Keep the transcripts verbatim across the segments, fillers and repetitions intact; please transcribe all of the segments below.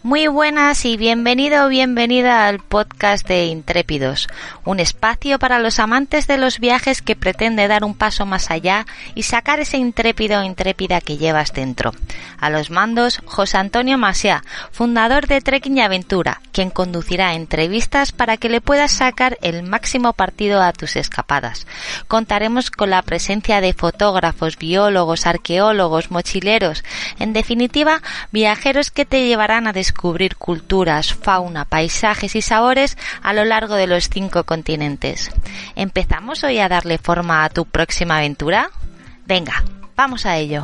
Muy buenas y bienvenido o bienvenida al podcast de Intrépidos, un espacio para los amantes de los viajes que pretende dar un paso más allá y sacar ese intrépido o intrépida que llevas dentro. A los mandos, José Antonio Macià, fundador de Trekking y Aventura, quien conducirá entrevistas para que le puedas sacar el máximo partido a tus escapadas. Contaremos con la presencia de fotógrafos, biólogos, arqueólogos, mochileros, en definitiva, viajeros que te llevarán a descubrir culturas, fauna, paisajes y sabores a lo largo de los cinco continentes. ¿Empezamos hoy a darle forma a tu próxima aventura? Venga, vamos a ello.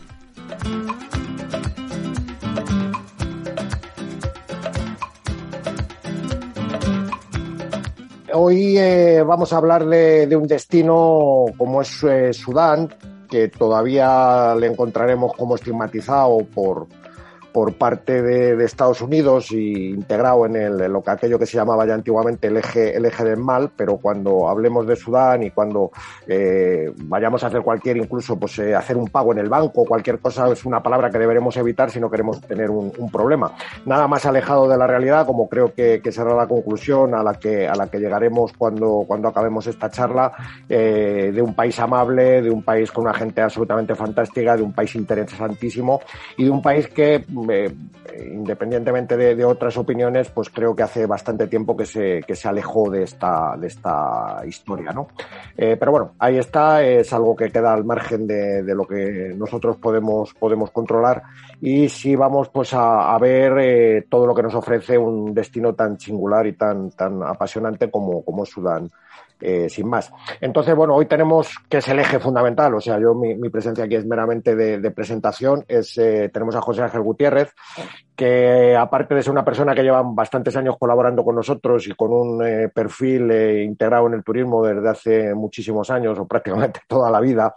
Hoy eh, vamos a hablar de, de un destino como es eh, Sudán, que todavía le encontraremos como estigmatizado por... por parte de, de Estados Unidos y integrado en, el, en lo que aquello que se llamaba ya antiguamente el eje, el eje del mal, pero cuando hablemos de Sudán y cuando eh, vayamos a hacer cualquier, incluso pues eh, hacer un pago en el banco, cualquier cosa, es una palabra que deberemos evitar si no queremos tener un, un problema. Nada más alejado de la realidad, como creo que, que será la conclusión a la que, a la que llegaremos cuando, cuando acabemos esta charla, eh, de un país amable, de un país con una gente absolutamente fantástica, de un país interesantísimo y de un país que Eh, independientemente de, de otras opiniones, pues creo que hace bastante tiempo que se, que se alejó de esta, de esta historia, ¿no? Eh, pero bueno, ahí está, es algo que queda al margen de, de lo que nosotros podemos, podemos controlar y sí vamos pues a, a ver eh, todo lo que nos ofrece un destino tan singular y tan, tan apasionante como, como Sudán. Eh, sin más. Entonces, bueno, hoy tenemos, que es el eje fundamental, o sea, yo mi, mi presencia aquí es meramente de, de presentación, es eh, tenemos a José Ángel Gutiérrez, que aparte de ser una persona que lleva bastantes años colaborando con nosotros y con un eh, perfil eh, integrado en el turismo desde hace muchísimos años, o prácticamente toda la vida,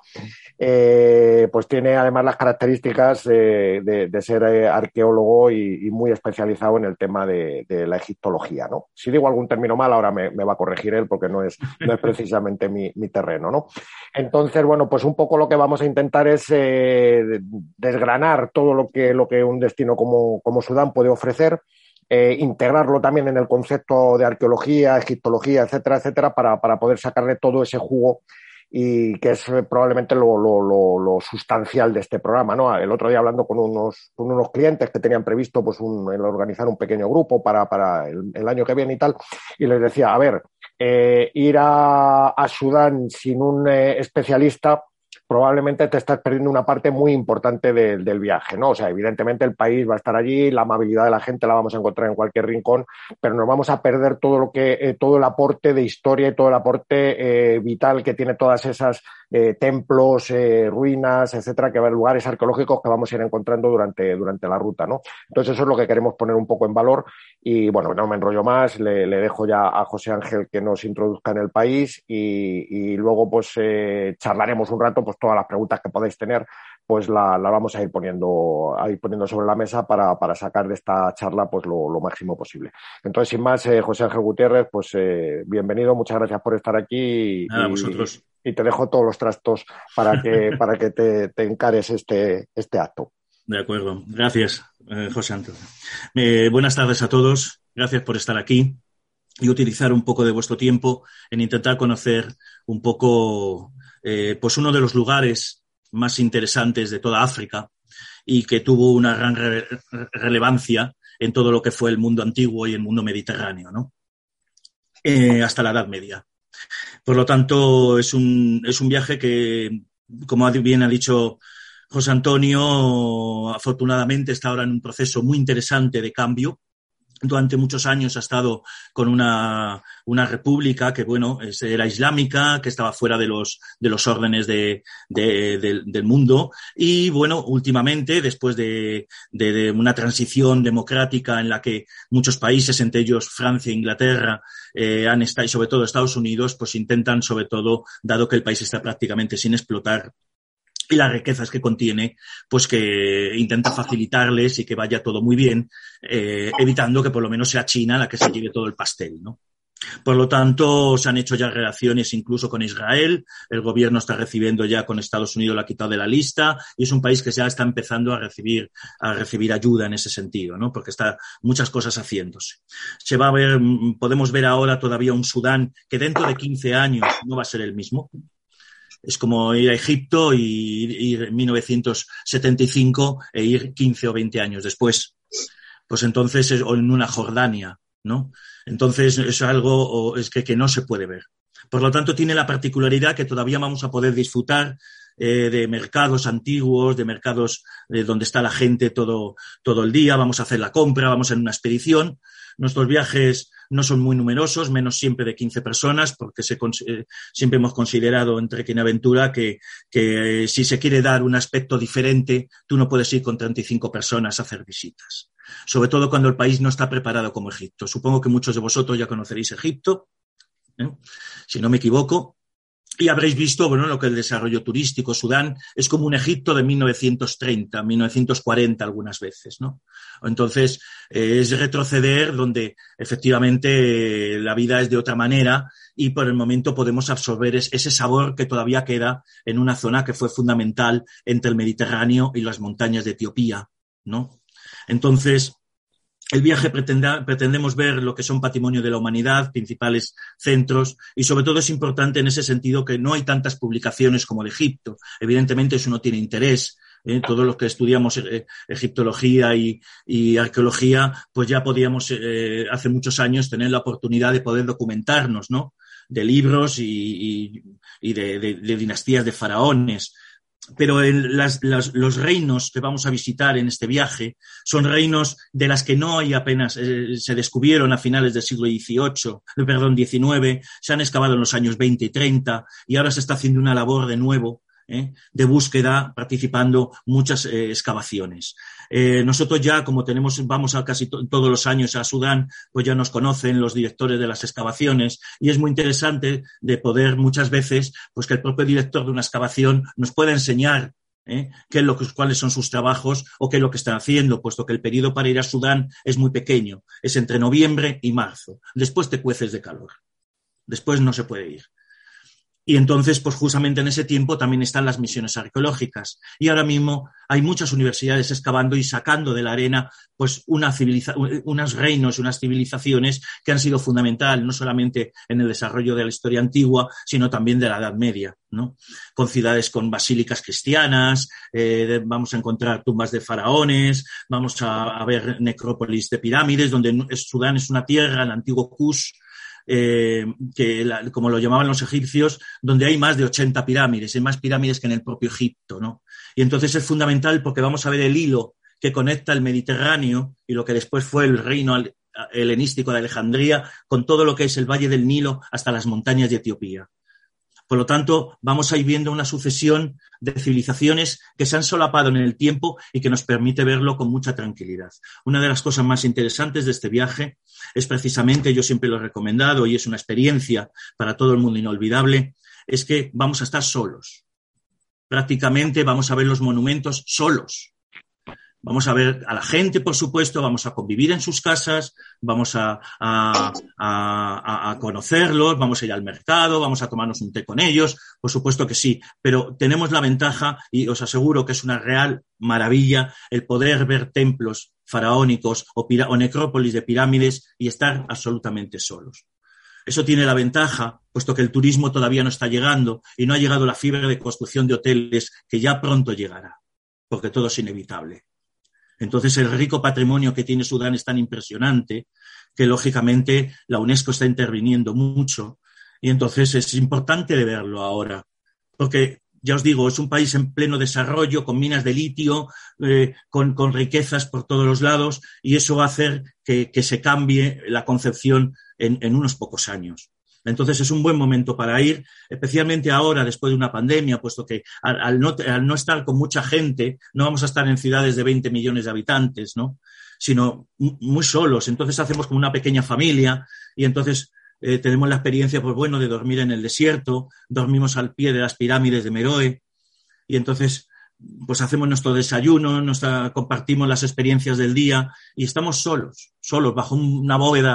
eh, pues tiene además las características eh, de, de ser eh, arqueólogo y, y muy especializado en el tema de, de la egiptología, ¿no? Si digo algún término mal, ahora me, me va a corregir él porque no es no es precisamente mi, mi terreno, ¿no? Entonces, bueno, pues un poco lo que vamos a intentar es eh, desgranar todo lo que, lo que un destino como, como Sudán puede ofrecer, eh, integrarlo también en el concepto de arqueología, egiptología, etcétera, etcétera, para, para poder sacarle todo ese jugo y que es probablemente lo, lo, lo, lo sustancial de este programa, ¿no? El otro día hablando con unos, con unos clientes que tenían previsto pues un, el organizar un pequeño grupo para, para el, el año que viene y tal, y les decía, a ver, eh, ir a, a Sudán sin un eh, especialista probablemente te estás perdiendo una parte muy importante de, del viaje, ¿no? O sea, evidentemente el país va a estar allí, la amabilidad de la gente la vamos a encontrar en cualquier rincón, pero nos vamos a perder todo lo que, eh, todo el aporte de historia y todo el aporte eh, vital que tiene todas esas eh, templos, eh, ruinas, etcétera, que lugares arqueológicos que vamos a ir encontrando durante, durante la ruta, ¿no? Entonces eso es lo que queremos poner un poco en valor y, bueno, no me enrollo más, le, le dejo ya a José Ángel que nos introduzca en el país y, y luego pues eh, charlaremos un rato, pues todas las preguntas que podáis tener, pues la, la vamos a ir poniendo, a ir poniendo sobre la mesa para, para sacar de esta charla pues lo, lo máximo posible. Entonces, sin más, eh, José Ángel Gutiérrez, pues eh, bienvenido, muchas gracias por estar aquí. Nada, y, vosotros. Y te dejo todos los trastos para que, para que te, te encares este, este acto. De acuerdo, gracias, eh, José Antonio. Eh, buenas tardes a todos, gracias por estar aquí y utilizar un poco de vuestro tiempo en intentar conocer un poco eh, pues uno de los lugares más interesantes de toda África y que tuvo una gran re- relevancia en todo lo que fue el mundo antiguo y el mundo mediterráneo, ¿no? Eh, hasta la Edad Media. Por lo tanto, es un, es un viaje que, como bien ha dicho José Antonio, afortunadamente está ahora en un proceso muy interesante de cambio. Durante muchos años ha estado con una, una república que, bueno, era islámica, que estaba fuera de los, de los órdenes de, de, de, del mundo. Y, bueno, últimamente, después de, de, de una transición democrática en la que muchos países, entre ellos Francia e Inglaterra, eh, han estado, y sobre todo Estados Unidos, pues intentan, sobre todo, dado que el país está prácticamente sin explotar, y las riquezas que contiene, pues que intenta facilitarles y que vaya todo muy bien, eh, evitando que por lo menos sea China la que se lleve todo el pastel, ¿no? Por lo tanto, se han hecho ya relaciones incluso con Israel, el gobierno está recibiendo ya con Estados Unidos, lo ha quitado de la lista, y es un país que ya está empezando a recibir, a recibir ayuda en ese sentido, ¿no? Porque está muchas cosas haciéndose. Se va a ver, podemos ver ahora todavía un Sudán que dentro de quince años no va a ser el mismo. Es como ir a Egipto y ir en mil novecientos setenta y cinco e ir quince o veinte años después. Pues entonces, o en una Jordania, ¿no? Entonces es algo es que, que no se puede ver. Por lo tanto, tiene la particularidad que todavía vamos a poder disfrutar eh, de mercados antiguos, de mercados eh, donde está la gente todo, todo el día, vamos a hacer la compra, vamos en una expedición. Nuestros viajes no son muy numerosos, menos siempre de quince personas, porque se, eh, siempre hemos considerado en Trekking Aventura que, que eh, si se quiere dar un aspecto diferente, tú no puedes ir con treinta y cinco personas a hacer visitas. Sobre todo cuando el país no está preparado como Egipto. Supongo que muchos de vosotros ya conoceréis Egipto, ¿eh? Si no me equivoco, y habréis visto, bueno, lo que el desarrollo turístico, Sudán, es como un Egipto de mil novecientos treinta, mil novecientos cuarenta algunas veces, ¿no? Entonces, eh, es retroceder donde efectivamente eh, la vida es de otra manera y por el momento podemos absorber es, ese sabor que todavía queda en una zona que fue fundamental entre el Mediterráneo y las montañas de Etiopía, ¿no? Entonces, el viaje pretenda, pretendemos ver lo que son patrimonio de la humanidad, principales centros, y sobre todo es importante en ese sentido que no hay tantas publicaciones como de Egipto. Evidentemente eso no tiene interés. ¿eh? Todos los que estudiamos eh, egiptología y, y arqueología, pues ya podíamos eh, hace muchos años tener la oportunidad de poder documentarnos, ¿no? De libros y, y, y de, de, de dinastías de faraones. Pero el, las, las, los reinos que vamos a visitar en este viaje son reinos de las que no hay apenas, eh, se descubrieron a finales del siglo dieciocho, perdón, diecinueve, se han excavado en los años veinte y treinta y ahora se está haciendo una labor de nuevo ¿eh? de búsqueda, participando muchas eh, excavaciones. Eh, nosotros ya, como tenemos, vamos a casi to- todos los años a Sudán, pues ya nos conocen los directores de las excavaciones y es muy interesante de poder muchas veces, pues que el propio director de una excavación nos pueda enseñar ¿eh? qué es lo que, cuáles son sus trabajos o qué es lo que están haciendo, puesto que el periodo para ir a Sudán es muy pequeño, es entre noviembre y marzo. Después te cueces de calor. Después no se puede ir. Y entonces, pues justamente en ese tiempo también están las misiones arqueológicas. Y ahora mismo hay muchas universidades excavando y sacando de la arena pues una civiliza- unos reinos, unas civilizaciones que han sido fundamental no solamente en el desarrollo de la historia antigua, sino también de la Edad Media, ¿no? Con ciudades con basílicas cristianas, eh, de, vamos a encontrar tumbas de faraones, vamos a, a ver necrópolis de pirámides, donde Sudán es una tierra, el antiguo Kush, Eh, que la, como lo llamaban los egipcios, donde hay más de ochenta pirámides, hay más pirámides que en el propio Egipto, ¿no? Y entonces es fundamental porque vamos a ver el hilo que conecta el Mediterráneo y lo que después fue el reino helenístico de Alejandría con todo lo que es el Valle del Nilo hasta las montañas de Etiopía. Por lo tanto, vamos a ir viendo una sucesión de civilizaciones que se han solapado en el tiempo y que nos permite verlo con mucha tranquilidad. Una de las cosas más interesantes de este viaje es precisamente, yo siempre lo he recomendado y es una experiencia para todo el mundo inolvidable, es que vamos a estar solos. Prácticamente vamos a ver los monumentos solos. Vamos a ver a la gente, por supuesto, vamos a convivir en sus casas, vamos a, a, a, a conocerlos, vamos a ir al mercado, vamos a tomarnos un té con ellos, por supuesto que sí, pero tenemos la ventaja, y os aseguro que es una real maravilla, el poder ver templos faraónicos o, pira- o necrópolis de pirámides y estar absolutamente solos. Eso tiene la ventaja, puesto que el turismo todavía no está llegando y no ha llegado la fiebre de construcción de hoteles que ya pronto llegará, porque todo es inevitable. Entonces, el rico patrimonio que tiene Sudán es tan impresionante que, lógicamente, la UNESCO está interviniendo mucho y entonces es importante de verlo ahora. Porque, ya os digo, es un país en pleno desarrollo, con minas de litio, eh, con, con riquezas por todos los lados y eso va a hacer que, que se cambie la concepción en, en unos pocos años. Entonces es un buen momento para ir, especialmente ahora, después de una pandemia, puesto que al, al, no, al no estar con mucha gente, no vamos a estar en ciudades de veinte millones de habitantes, ¿no? Sino muy solos. Entonces hacemos como una pequeña familia y entonces eh, tenemos la experiencia, pues bueno, de dormir en el desierto, dormimos al pie de las pirámides de Meroe y entonces pues hacemos nuestro desayuno, nuestra, compartimos las experiencias del día y estamos solos, solos, bajo una bóveda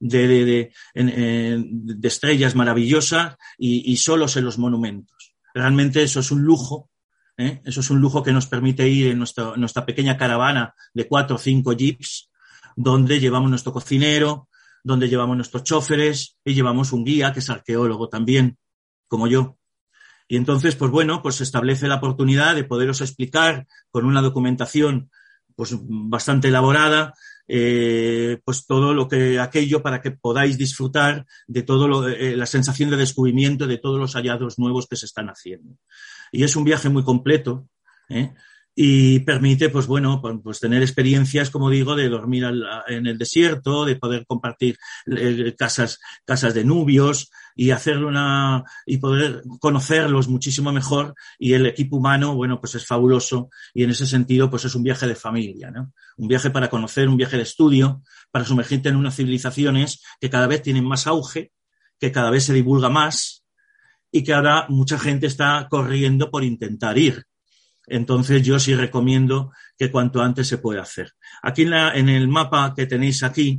de, de, de, de, de estrellas maravillosas y, y solos en los monumentos. Realmente eso es un lujo, ¿eh? Eso es un lujo que nos permite ir en nuestra, nuestra pequeña caravana de cuatro o cinco jeeps, donde llevamos nuestro cocinero, donde llevamos nuestros choferes y llevamos un guía que es arqueólogo también, como yo. Y entonces, pues bueno, pues se establece la oportunidad de poderos explicar con una documentación pues bastante elaborada, eh, pues todo lo que aquello para que podáis disfrutar de todo lo, eh, la sensación de descubrimiento de todos los hallazgos nuevos que se están haciendo. Y es un viaje muy completo, ¿eh? Y permite, pues bueno, pues tener experiencias, como digo, de dormir al, en el desierto, de poder compartir eh, casas, casas de nubios y hacer una, y poder conocerlos muchísimo mejor. Y el equipo humano, bueno, pues es fabuloso y en ese sentido, pues es un viaje de familia, ¿no? Un viaje para conocer, un viaje de estudio, para sumergirte en unas civilizaciones que cada vez tienen más auge, que cada vez se divulga más y que ahora mucha gente está corriendo por intentar ir. Entonces yo sí recomiendo que cuanto antes se pueda hacer. Aquí en, la, en el mapa que tenéis aquí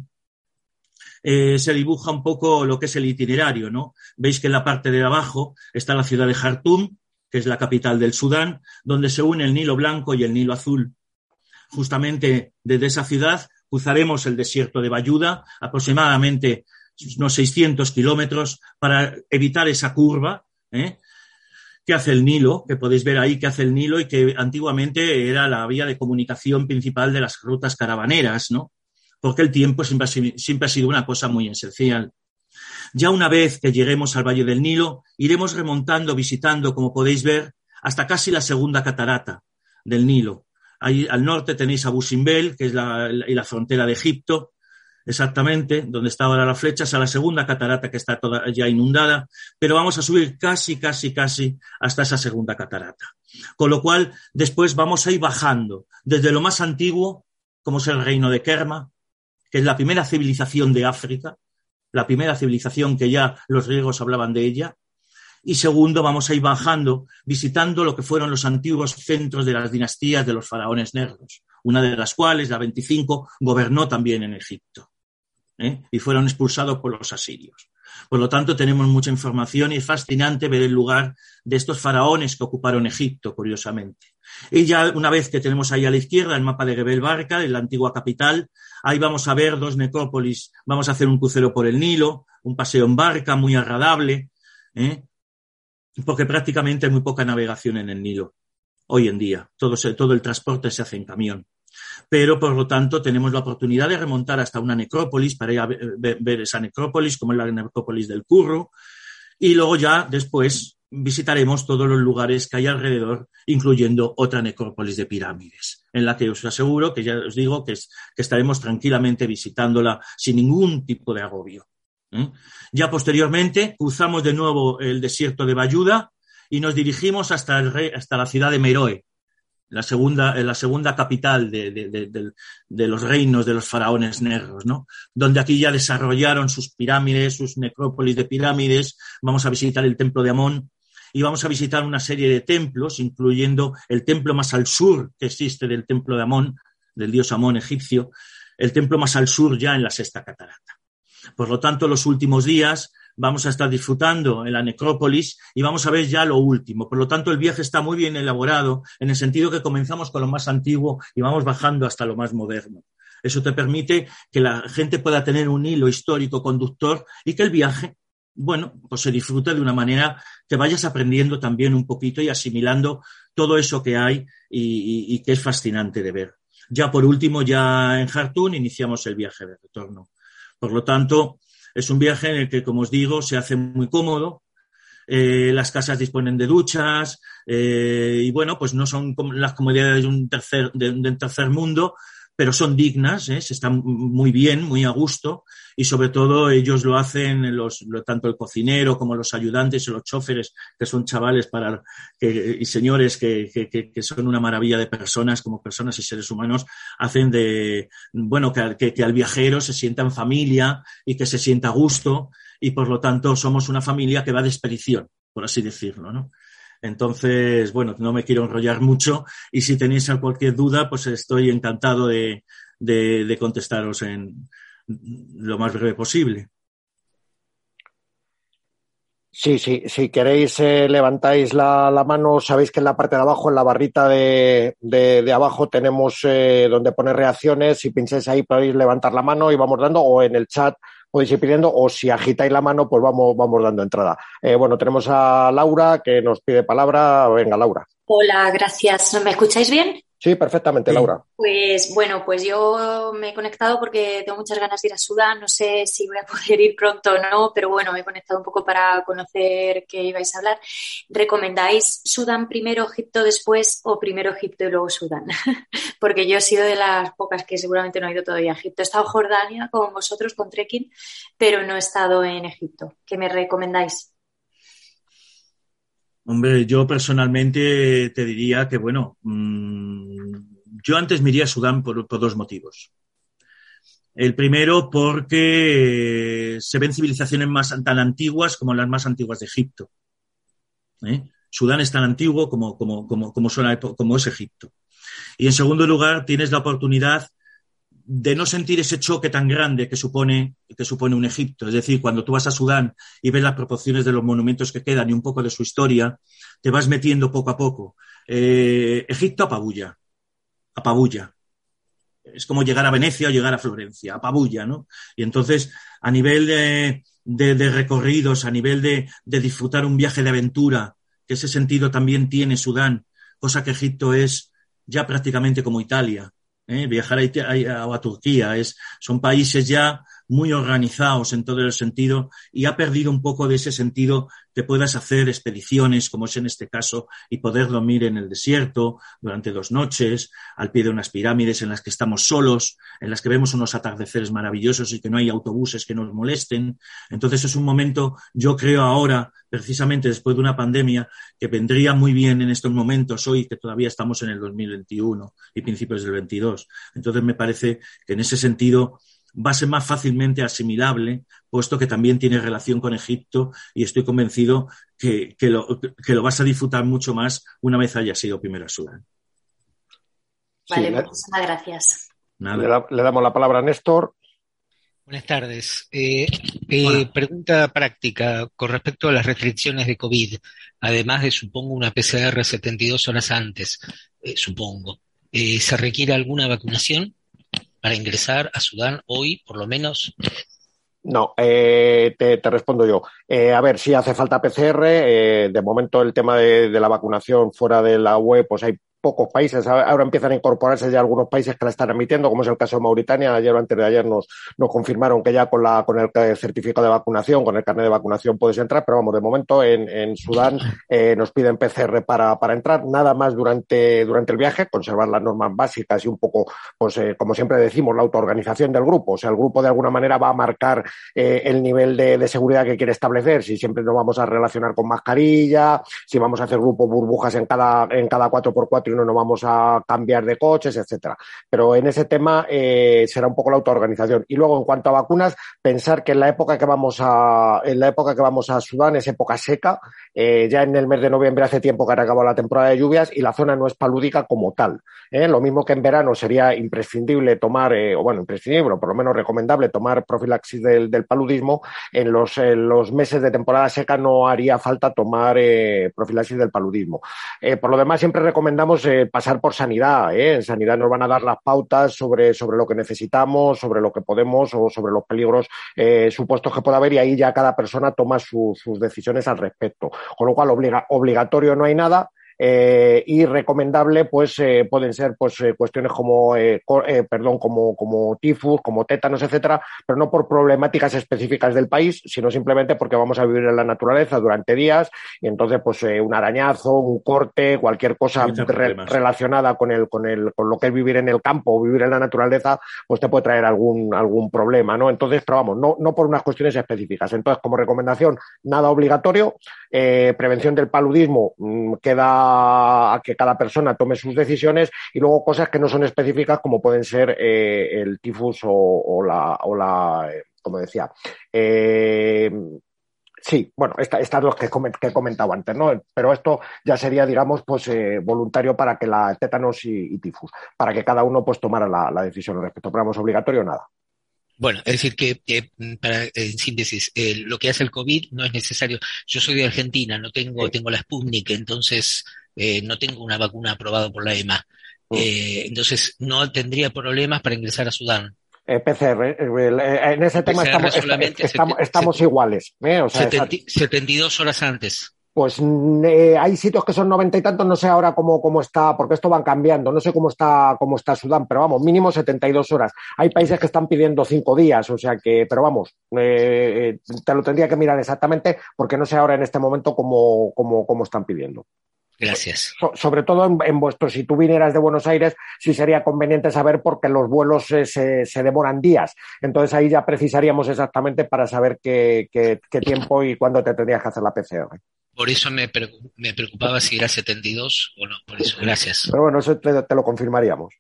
eh, se dibuja un poco lo que es el itinerario, ¿no? Veis que en la parte de abajo está la ciudad de Jartum, que es la capital del Sudán, donde se une el Nilo Blanco y el Nilo Azul. Justamente desde esa ciudad cruzaremos el desierto de Bayuda, aproximadamente unos seiscientos kilómetros, para evitar esa curva, ¿eh? que hace el Nilo, que podéis ver ahí que hace el Nilo y que antiguamente era la vía de comunicación principal de las rutas caravaneras, ¿no? Porque el tiempo siempre ha, siempre ha sido una cosa muy esencial. Ya una vez que lleguemos al Valle del Nilo, iremos remontando, visitando, como podéis ver, hasta casi la segunda catarata del Nilo. Ahí al norte tenéis Abu Simbel, que es la, la, la frontera de Egipto, exactamente, donde está ahora la flecha, es a la segunda catarata que está toda ya inundada, pero vamos a subir casi, casi, casi hasta esa segunda catarata. Con lo cual, después vamos a ir bajando desde lo más antiguo, como es el reino de Kerma, que es la primera civilización de África, la primera civilización que ya los griegos hablaban de ella, y segundo, vamos a ir bajando, visitando lo que fueron los antiguos centros de las dinastías de los faraones negros, una de las cuales, la veinticinco, gobernó también en Egipto. ¿Eh? Y fueron expulsados por los asirios. Por lo tanto, tenemos mucha información y es fascinante ver el lugar de estos faraones que ocuparon Egipto, curiosamente. Y ya una vez que tenemos ahí a la izquierda el mapa de Gebel Barka, en la antigua capital, ahí vamos a ver dos necrópolis, vamos a hacer un crucero por el Nilo, un paseo en barca muy agradable, ¿eh? Porque prácticamente hay muy poca navegación en el Nilo hoy en día. Todo, se, todo el transporte se hace en camión. Pero, por lo tanto, tenemos la oportunidad de remontar hasta una necrópolis para ir a ver, ver esa necrópolis, como es la necrópolis del Curro, y luego ya después visitaremos todos los lugares que hay alrededor, incluyendo otra necrópolis de pirámides, en la que os aseguro que ya os digo que, es, que estaremos tranquilamente visitándola sin ningún tipo de agobio. ¿Eh? Ya posteriormente cruzamos de nuevo el desierto de Bayuda y nos dirigimos hasta, el rey, hasta la ciudad de Meroe, la segunda, la segunda capital de, de, de, de, de los reinos de los faraones negros, ¿no? Donde aquí ya desarrollaron sus pirámides, sus necrópolis de pirámides. Vamos a visitar el templo de Amón y vamos a visitar una serie de templos, incluyendo el templo más al sur que existe del templo de Amón, del dios Amón egipcio, el templo más al sur ya en la sexta catarata. Por lo tanto, los últimos días vamos a estar disfrutando en la necrópolis y vamos a ver ya lo último. Por lo tanto, el viaje está muy bien elaborado en el sentido que comenzamos con lo más antiguo y vamos bajando hasta lo más moderno. Eso te permite que la gente pueda tener un hilo histórico conductor y que el viaje, bueno, pues se disfrute de una manera que vayas aprendiendo también un poquito y asimilando todo eso que hay y, y, y que es fascinante de ver. Ya por último, ya en Jartum iniciamos el viaje de retorno. Por lo tanto, es un viaje en el que, como os digo, se hace muy cómodo. Eh, las casas disponen de duchas eh, y, bueno, pues no son como las comodidades de un tercer, de, de un tercer mundo, pero son dignas, ¿eh? Se están muy bien, muy a gusto y, sobre todo, ellos lo hacen, los, lo, tanto el cocinero como los ayudantes y los choferes, que son chavales para, que, y señores que, que, que son una maravilla de personas, como personas y seres humanos, hacen de, bueno, que, que, que al viajero se sienta en familia y que se sienta a gusto y, por lo tanto, somos una familia que va de expedición, por así decirlo, ¿no? Entonces, bueno, no me quiero enrollar mucho y si tenéis cualquier duda, pues estoy encantado de, de, de contestaros en, lo más breve posible. Sí, sí, si queréis eh, levantáis la, la mano, sabéis que en la parte de abajo, en la barrita de, de, de abajo tenemos eh, donde pone reacciones, si pincháis ahí podéis levantar la mano y vamos dando, o en el chat podéis ir pidiendo, o si agitáis la mano pues vamos, vamos dando entrada. Eh, bueno, tenemos a Laura que nos pide palabra. Venga, Laura. Hola, gracias. ¿Me escucháis bien? Sí, perfectamente, sí. Laura. Pues bueno, pues yo me he conectado porque tengo muchas ganas de ir a Sudán. No sé si voy a poder ir pronto o no, pero bueno, me he conectado un poco para conocer qué ibais a hablar. ¿Recomendáis Sudán primero, Egipto después o primero Egipto y luego Sudán? Porque yo he sido de las pocas que seguramente no he ido todavía a Egipto. He estado en Jordania con vosotros, con trekking, pero no he estado en Egipto. ¿Qué me recomendáis? Hombre, yo personalmente te diría que, bueno, mmm, yo antes me iría a Sudán por, por dos motivos. El primero porque se ven civilizaciones más tan antiguas como las más antiguas de Egipto. ¿Eh? Sudán es tan antiguo como, como, como, como, son, como es Egipto. Y en segundo lugar, tienes la oportunidad de no sentir ese choque tan grande que supone, que supone un Egipto. Es decir, cuando tú vas a Sudán y ves las proporciones de los monumentos que quedan y un poco de su historia, te vas metiendo poco a poco. Eh, Egipto apabulla, apabulla. Es como llegar a Venecia o llegar a Florencia, apabulla, ¿no? Y entonces, a nivel de, de, de recorridos, a nivel de, de disfrutar un viaje de aventura, que ese sentido también tiene Sudán, cosa que Egipto es ya prácticamente como Italia. ¿Eh? Viajar a, a, a Turquía es, son países ya muy organizados en todo el sentido y ha perdido un poco de ese sentido que puedas hacer expediciones como es en este caso y poder dormir en el desierto durante dos noches al pie de unas pirámides en las que estamos solos, en las que vemos unos atardeceres maravillosos y que no hay autobuses que nos molesten. Entonces es un momento, yo creo ahora, precisamente después de una pandemia, que vendría muy bien en estos momentos hoy que todavía estamos en el dos mil veintiuno y principios del veintidós. Entonces me parece que en ese sentido va a ser más fácilmente asimilable, puesto que también tiene relación con Egipto y estoy convencido que, que, lo, que lo vas a disfrutar mucho más una vez hayas ido primero a Sudán. Vale, sí, muchísimas gracias. Nada. Le, da, le damos la palabra a Néstor. Buenas tardes. Eh, eh, pregunta práctica con respecto a las restricciones de COVID, además de, supongo, una P C R setenta y dos horas antes, eh, supongo. Eh, ¿Se requiere alguna vacunación para ingresar a Sudán hoy, por lo menos? No, eh, te, te respondo yo. Eh, a ver, sí hace falta P C R. Eh, de momento el tema de, de la vacunación fuera de la U E, pues hay pocos países. Ahora empiezan a incorporarse ya algunos países que la están emitiendo, como es el caso de Mauritania. Ayer o antes de ayer nos, nos confirmaron que ya con la con el certificado de vacunación, con el carnet de vacunación puedes entrar, pero vamos, de momento en, en Sudán eh, nos piden P C R para, para entrar, nada más durante, durante el viaje, conservar las normas básicas y un poco, pues eh, como siempre decimos, la autoorganización del grupo. O sea, el grupo de alguna manera va a marcar eh, el nivel de, de seguridad que quiere establecer, si siempre nos vamos a relacionar con mascarilla, si vamos a hacer grupos burbujas en cada, en cada cuatro por cuatro no nos vamos a cambiar de coches, etcétera. Pero en ese tema eh, será un poco la autoorganización. Y luego, en cuanto a vacunas, pensar que en la época que vamos a, en la época que vamos a Sudán es época seca. Eh, ya en el mes de noviembre hace tiempo que ha acabado la temporada de lluvias y la zona no es palúdica como tal. ¿eh? Lo mismo que en verano sería imprescindible tomar, eh, o bueno, imprescindible, o por lo menos recomendable tomar profilaxis del, del paludismo. En los, en los meses de temporada seca no haría falta tomar eh, profilaxis del paludismo. Eh, por lo demás, siempre recomendamos eh, pasar por sanidad. ¿eh? En sanidad nos van a dar las pautas sobre, sobre lo que necesitamos, sobre lo que podemos o sobre los peligros eh, supuestos que pueda haber y ahí ya cada persona toma su, sus decisiones al respecto. Con lo cual, obliga, obligatorio no hay nada. Eh, y recomendable pues eh, pueden ser pues eh, cuestiones como eh, co- eh, perdón como como tifus, como tétanos, etcétera, pero no por problemáticas específicas del país, sino simplemente porque vamos a vivir en la naturaleza durante días y entonces pues eh, un arañazo, un corte, cualquier cosa re- relacionada con el con el con lo que es vivir en el campo o vivir en la naturaleza, pues te puede traer algún algún problema, ¿no? Entonces, pero vamos, no no por unas cuestiones específicas. Entonces, como recomendación, nada obligatorio. Eh, prevención del paludismo mmm, queda a que cada persona tome sus decisiones y luego cosas que no son específicas como pueden ser eh, el tifus o, o la, o la eh, como decía, eh, sí, bueno, esta, estas dos que, coment, que he comentado antes, ¿no? Pero esto ya sería, digamos, pues eh, voluntario para que la tétanos y, y tifus, para que cada uno pues tomara la, la decisión al respecto, pero vamos, obligatorio nada. Bueno, es decir, que, que para, en síntesis, eh, lo que hace el COVID no es necesario. Yo soy de Argentina, no tengo, Sí. tengo la Sputnik, entonces eh, no tengo una vacuna aprobada por la E M A. Eh, entonces no tendría problemas para ingresar a Sudán. Eh, P C R, eh, en ese tema P C R estamos, solamente estamos, sete- estamos sete- iguales. ¿eh? O sea, setenta setenta y dos horas antes. Pues eh, hay sitios que son noventa y tantos, no sé ahora cómo, cómo está, porque esto van cambiando, no sé cómo está, cómo está Sudán, pero vamos, mínimo setenta y dos horas. Hay países que están pidiendo cinco días, o sea que, pero vamos, eh, te lo tendría que mirar exactamente, porque no sé ahora en este momento cómo, cómo, cómo están pidiendo. Gracias. So, sobre todo en, en vuestro, si tú vinieras de Buenos Aires, sí sería conveniente saber porque los vuelos eh, se, se demoran días. Entonces ahí ya precisaríamos exactamente para saber qué, qué, qué tiempo y cuándo te tendrías que hacer la P C R. Por eso me, preocup- me preocupaba si era setenta y dos o no, por eso, gracias. Pero bueno, eso te, te lo confirmaríamos.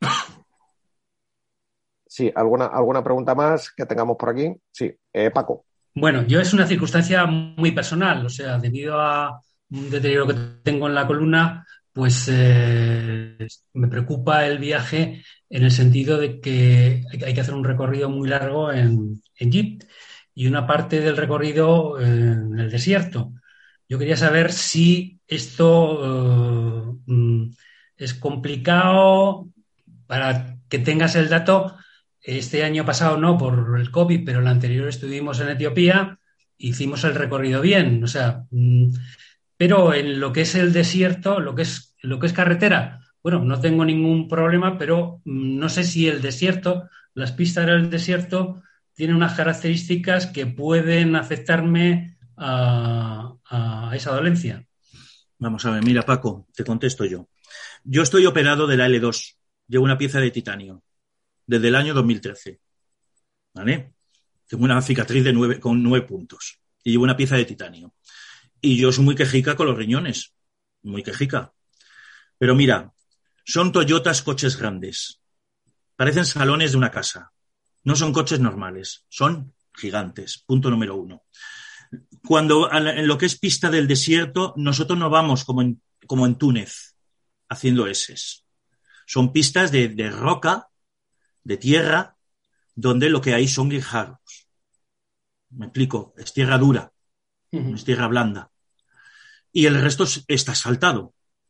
Sí, ¿alguna, ¿alguna pregunta más que tengamos por aquí? Sí, eh, Paco. Bueno, yo es una circunstancia muy personal, o sea, debido a un deterioro que tengo en la columna, pues eh, me preocupa el viaje en el sentido de que hay que hacer un recorrido muy largo en, en jeep y una parte del recorrido en el desierto. Yo quería saber si esto eh, es complicado para que tengas el dato. Este año pasado no por el COVID, pero el anterior estuvimos en Etiopía, hicimos el recorrido bien, o sea, pero en lo que es el desierto, lo que es, lo que es carretera, bueno, no tengo ningún problema, pero no sé si el desierto, las pistas del desierto tienen unas características que pueden afectarme a, a esa dolencia. Vamos a ver, mira, Paco, te contesto yo. Yo estoy operado de la L dos, llevo una pieza de titanio desde el año dos mil trece, ¿vale? Tengo una cicatriz de nueve, con nueve puntos y llevo una pieza de titanio. Y yo soy muy quejica con los riñones, muy quejica. Pero mira, son Toyotas coches grandes, parecen salones de una casa, no son coches normales, son gigantes, punto número uno. Cuando en lo que es pista del desierto, nosotros no vamos como en, como en Túnez, haciendo eses. Son pistas de, de roca, de tierra, donde lo que hay son guijarros. Me explico, es tierra dura, uh-huh. Es tierra blanda. Y el resto está asfaltado.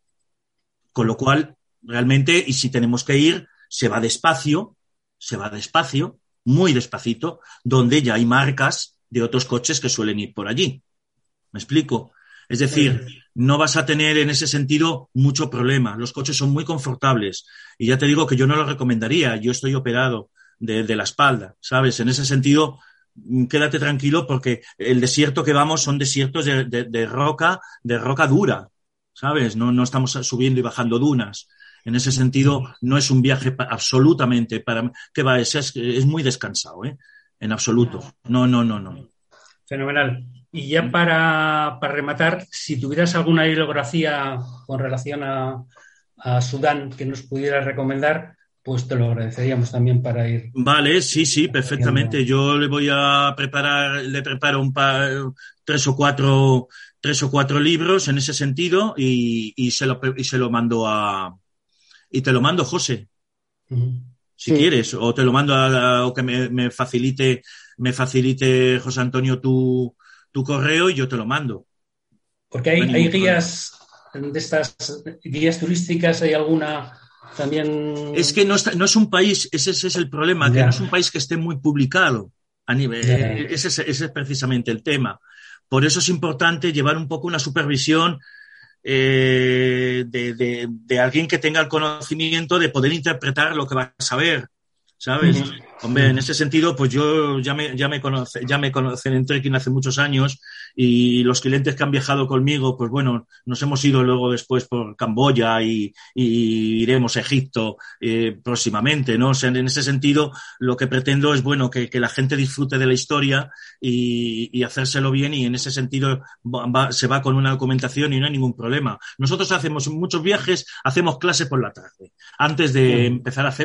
Con lo cual, realmente, y si tenemos que ir, se va despacio, se va despacio, muy despacito, donde ya hay marcas de otros coches que suelen ir por allí. ¿Me explico? Es decir, no vas a tener en ese sentido mucho problema. Los coches son muy confortables. Y ya te digo que yo no lo recomendaría. Yo estoy operado de, de la espalda, ¿sabes? En ese sentido, quédate tranquilo porque el desierto que vamos son desiertos de, de, de roca, de roca dura, ¿sabes? No, no estamos subiendo y bajando dunas. En ese sentido, no es un viaje pa- absolutamente para... que va, es, es muy descansado, ¿eh? En absoluto. No, no, no, no. Fenomenal. Y ya para, para rematar, si tuvieras alguna bibliografía con relación a, a Sudán que nos pudieras recomendar, pues te lo agradeceríamos también para ir. Vale, sí, sí, perfectamente. Yo le voy a preparar, le preparo un par, tres o cuatro, tres o cuatro libros en ese sentido y, y se lo, y se lo mando a, y te lo mando, José. Uh-huh. Si sí. quieres, o te lo mando a, a, o que me, me facilite, me facilite José Antonio tu, tu correo y yo te lo mando. Porque hay, no hay guías problema. De estas guías turísticas, ¿hay alguna también? Es que no, está, no es un país, ese, ese es el problema, ya. Que no es un país que esté muy publicado a nivel, ya. ese, es, ese es precisamente el tema. Por eso es importante llevar un poco una supervisión eh, de, de, de alguien que tenga el conocimiento de poder interpretar lo que vas a ver, ¿sabes? Uh-huh. Hombre, en ese sentido, pues yo ya me, ya me conoce, ya me conocen en trekking hace muchos años y los clientes que han viajado conmigo, pues bueno, nos hemos ido luego después por Camboya y, y iremos a Egipto eh, próximamente, ¿no? O sea, en ese sentido, lo que pretendo es, bueno, que, que la gente disfrute de la historia y, y hacérselo bien y en ese sentido va, se va con una documentación y no hay ningún problema. Nosotros hacemos muchos viajes, hacemos clases por la tarde. Antes de uh-huh. empezar a cenar,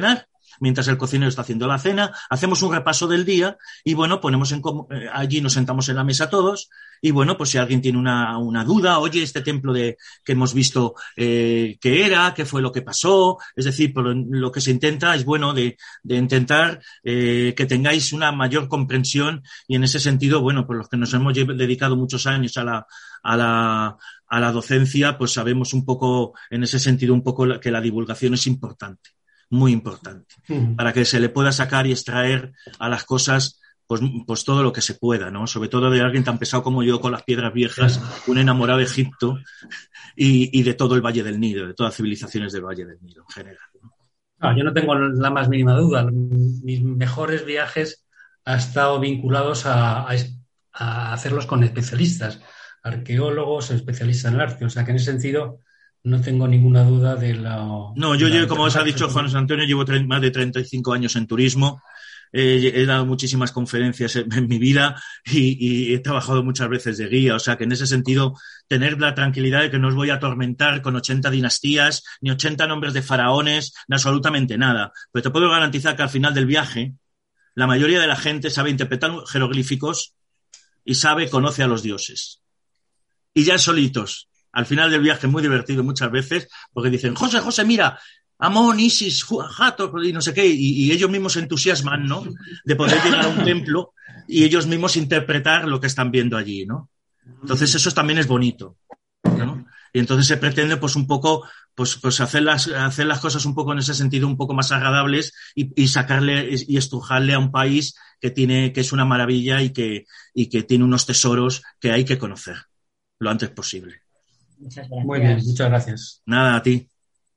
mientras el cocinero está haciendo la cena, hacemos un repaso del día y, bueno, ponemos en, allí nos sentamos en la mesa todos y, bueno, pues si alguien tiene una, una duda, oye, este templo de que hemos visto, eh, ¿qué era? ¿Qué fue lo que pasó? Es decir, por lo que se intenta es, bueno, de, de intentar eh, que tengáis una mayor comprensión y en ese sentido, bueno, por los que nos hemos dedicado muchos años a la, a la, a la docencia, pues sabemos un poco, en ese sentido, un poco que la divulgación es importante, muy importante, mm. para que se le pueda sacar y extraer a las cosas Pues, pues todo lo que se pueda, ¿no? Sobre todo de alguien tan pesado como yo con las piedras viejas, un enamorado de Egipto y, y de todo el Valle del Nilo, de todas las civilizaciones del Valle del Nilo en general, ¿no? No, yo no tengo la más mínima duda. Mis mejores viajes han estado vinculados a, a, a hacerlos con especialistas, arqueólogos, especialistas en el arte. O sea que en ese sentido no tengo ninguna duda de la... No, yo, yo como os ha dicho Juan Antonio, llevo tre- más de treinta y cinco años en turismo. Eh, he dado muchísimas conferencias en, en mi vida y, y he trabajado muchas veces de guía, o sea que en ese sentido tener la tranquilidad de que no os voy a atormentar con ochenta dinastías, ni ochenta nombres de faraones, ni absolutamente nada. Pero te puedo garantizar que al final del viaje la mayoría de la gente sabe interpretar jeroglíficos y sabe, conoce a los dioses. Y ya solitos, al final del viaje, muy divertido muchas veces, porque dicen, José, José, mira, Amón, Isis, Hathor y no sé qué, y, y ellos mismos se entusiasman, ¿no? De poder llegar a un templo y ellos mismos interpretar lo que están viendo allí, ¿no? Entonces eso también es bonito, ¿no? Y entonces se pretende, pues, un poco, pues, pues hacer las, hacer las cosas un poco en ese sentido, un poco más agradables y, y sacarle y estrujarle a un país que tiene, que es una maravilla y que, y que tiene unos tesoros que hay que conocer lo antes posible. Muchas gracias. Muy bien, muchas gracias. Nada, a ti.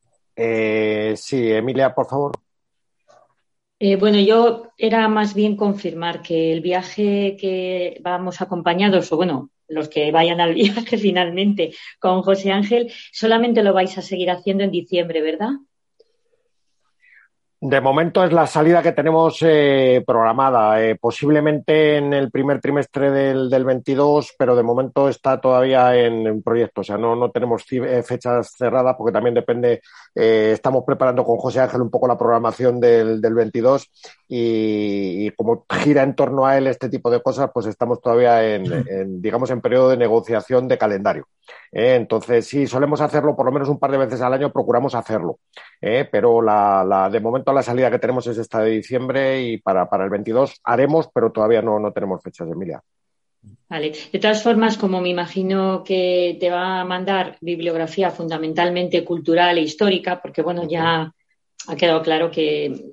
Eh, sí, Emilia, por favor. Eh, bueno, yo era más bien confirmar que el viaje que vamos acompañados, o bueno, los que vayan al viaje finalmente con José Ángel, solamente lo vais a seguir haciendo en diciembre, ¿verdad? De momento es la salida que tenemos eh, programada, eh, posiblemente en el primer trimestre del, del veintidós, pero de momento está todavía en, en proyecto, o sea, no, no tenemos c- fechas cerradas porque también depende, eh, estamos preparando con José Ángel un poco la programación del, del veintidós y, y como gira en torno a él este tipo de cosas, pues estamos todavía en, en digamos, en periodo de negociación de calendario. Eh, entonces, sí, solemos hacerlo por lo menos un par de veces al año, procuramos hacerlo, eh, pero la, la, de momento la salida que tenemos es esta de diciembre y para, para el veintidós haremos, pero todavía no, no tenemos fechas, Emilia. Vale. De todas formas, como me imagino que te va a mandar bibliografía fundamentalmente cultural e histórica, porque bueno, ya ha quedado claro que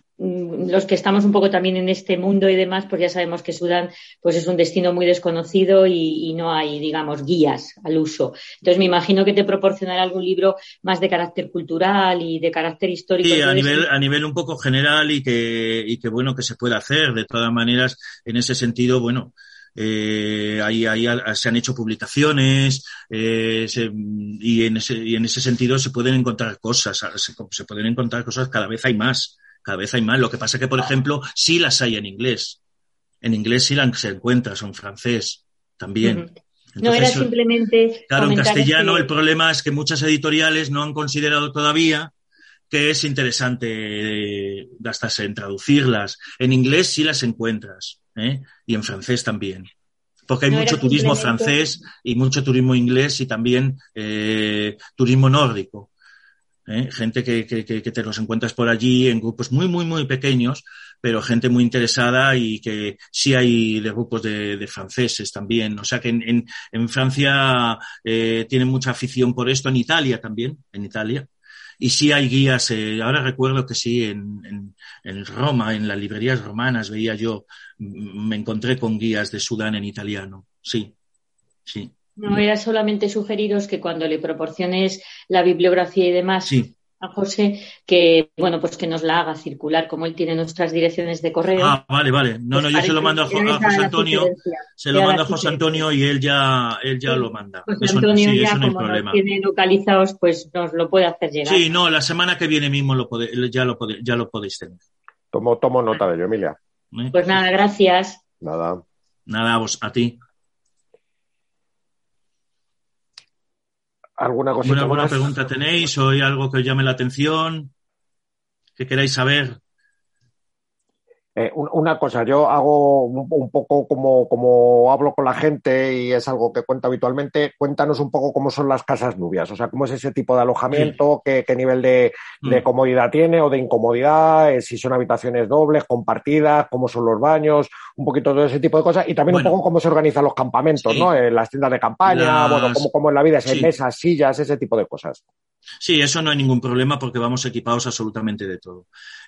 los que estamos un poco también en este mundo y demás, pues ya sabemos que Sudán pues es un destino muy desconocido y, y no hay, digamos, guías al uso. Entonces me imagino que te proporcionará algún libro más de carácter cultural y de carácter histórico. Sí, a Entonces, nivel, a nivel un poco general y que, y que bueno, que se puede hacer. De todas maneras, en ese sentido, bueno, eh, ahí, ahí se han hecho publicaciones eh, se, y, en ese, y en ese sentido se pueden encontrar cosas, se, se pueden encontrar cosas, cada vez hay más. Cada vez hay más. Lo que pasa es que, por ejemplo, sí las hay en inglés. En inglés sí las se encuentra, son francés también. Uh-huh. Entonces, no era simplemente. Claro, en castellano que... el problema es que muchas editoriales no han considerado todavía que es interesante gastarse en traducirlas. En inglés sí las encuentras, ¿eh? Y en francés también. Porque hay no mucho turismo simplemente... francés y mucho turismo inglés y también eh, turismo nórdico. ¿Eh? Gente que, que, que te los encuentras por allí en grupos muy, muy, muy pequeños, pero gente muy interesada y que sí hay de grupos de, de franceses también. O sea que en, en, en Francia eh, tienen mucha afición por esto, en Italia también, en Italia. Y sí hay guías, eh, ahora recuerdo que sí, en, en, en Roma, en las librerías romanas veía yo, me encontré con guías de Sudán en italiano. Sí, sí. No, era solamente sugeriros que cuando le proporciones la bibliografía y demás sí. a José, que bueno, pues que nos la haga circular, como él tiene nuestras direcciones de correo. Ah, vale, vale. No, pues no, yo se lo mando a, a José Antonio, se lo mando a José Antonio y él ya, él ya sí. lo manda. José eso, Antonio sí, ya, eso no hay como problema. nos tiene localizados, pues nos lo puede hacer llegar. Sí, no, la semana que viene mismo lo pode, ya, lo pode, ya lo podéis tener. Tomo, tomo nota de ello, Emilia. ¿Eh? Pues nada, gracias. Nada. Nada, a vos, a ti. ¿Alguna cosita ¿Alguna, más? ¿Alguna pregunta tenéis o hay algo que os llame la atención? ¿Que queráis saber Eh, una cosa, yo hago un, un poco como, como hablo con la gente y es algo que cuento habitualmente. Cuéntanos un poco cómo son las casas nubias, o sea, cómo es ese tipo de alojamiento, qué, qué nivel de, de comodidad tiene o de incomodidad, eh, si son habitaciones dobles, compartidas, cómo son los baños, un poquito de ese tipo de cosas y también bueno, un poco cómo se organizan los campamentos, sí. ¿no? Eh, las tiendas de campaña, las... bueno, cómo, cómo en la vida, si hay sí. mesas, sillas, ese tipo de cosas. Sí, eso no hay ningún problema porque vamos equipados absolutamente de todo.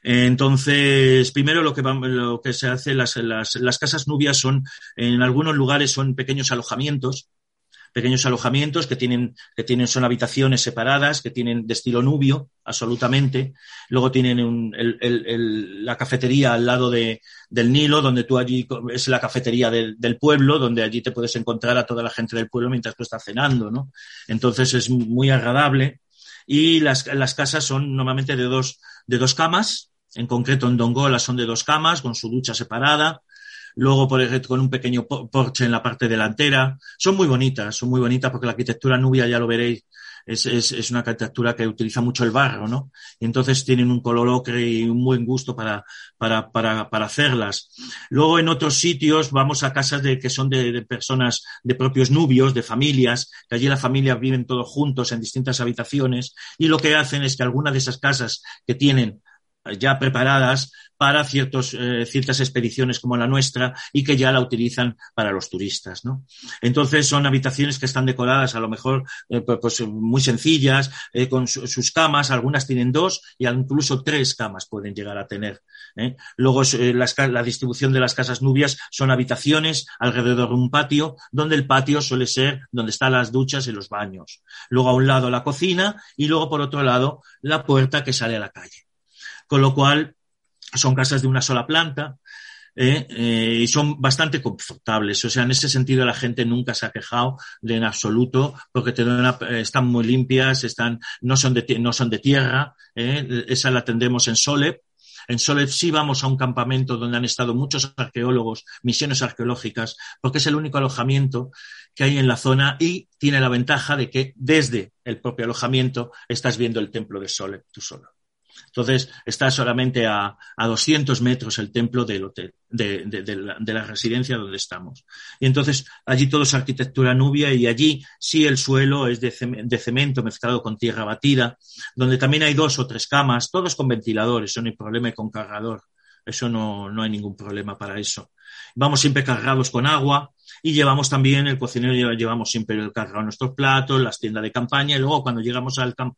Entonces, primero lo que, vamos, lo que se hace, las, las, las casas nubias son, en algunos lugares son pequeños alojamientos, pequeños alojamientos que tienen, que tienen, son habitaciones separadas, que tienen de estilo nubio, absolutamente. Luego tienen un, el, el, el, la cafetería al lado de, del Nilo, donde tú allí, es la cafetería del, del pueblo, donde allí te puedes encontrar a toda la gente del pueblo mientras tú estás cenando, ¿no? Entonces es muy agradable. Y las, las casas son normalmente de dos, de dos camas, en concreto en Dongola son de dos camas, con su ducha separada, luego por ejemplo, con un pequeño porche en la parte delantera. Son muy bonitas, son muy bonitas porque la arquitectura nubia, ya lo veréis, es, es, es una arquitectura que utiliza mucho el barro, ¿no? Y entonces tienen un color ocre y un buen gusto para, para, para, para hacerlas. Luego en otros sitios vamos a casas de, que son de, de personas, de propios nubios, de familias, que allí las familias viven todos juntos en distintas habitaciones y lo que hacen es que algunas de esas casas que tienen ya preparadas para ciertos, eh, ciertas expediciones como la nuestra y que ya la utilizan para los turistas, ¿no? Entonces son habitaciones que están decoradas a lo mejor eh, pues muy sencillas, eh, con su, sus camas, algunas tienen dos y incluso tres camas pueden llegar a tener, ¿eh? Luego eh, las, la distribución de las casas nubias son habitaciones alrededor de un patio, donde el patio suele ser donde están las duchas y los baños. Luego a un lado la cocina y luego por otro lado la puerta que sale a la calle. Con lo cual son casas de una sola planta eh, eh, y son bastante confortables. O sea, en ese sentido la gente nunca se ha quejado de en absoluto porque te dan una, eh, están muy limpias, están, no son de, no son de tierra. Eh, esa la tendremos en Soleb. En Soleb sí vamos a un campamento donde han estado muchos arqueólogos, misiones arqueológicas, porque es el único alojamiento que hay en la zona y tiene la ventaja de que desde el propio alojamiento estás viendo el templo de Soleb tú solo. Entonces, está solamente a, a doscientos metros el templo del hotel, de, de, de, la, de la residencia donde estamos. Y entonces, allí todo es arquitectura nubia y allí sí el suelo es de, de cemento mezclado con tierra batida, donde también hay dos o tres camas, todos con ventiladores, eso no hay problema, y con cargador. Eso no, no hay ningún problema para eso. Vamos siempre cargados con agua y llevamos también, el cocinero llevamos siempre el cargado en nuestros platos, las tiendas de campaña y luego cuando llegamos al camp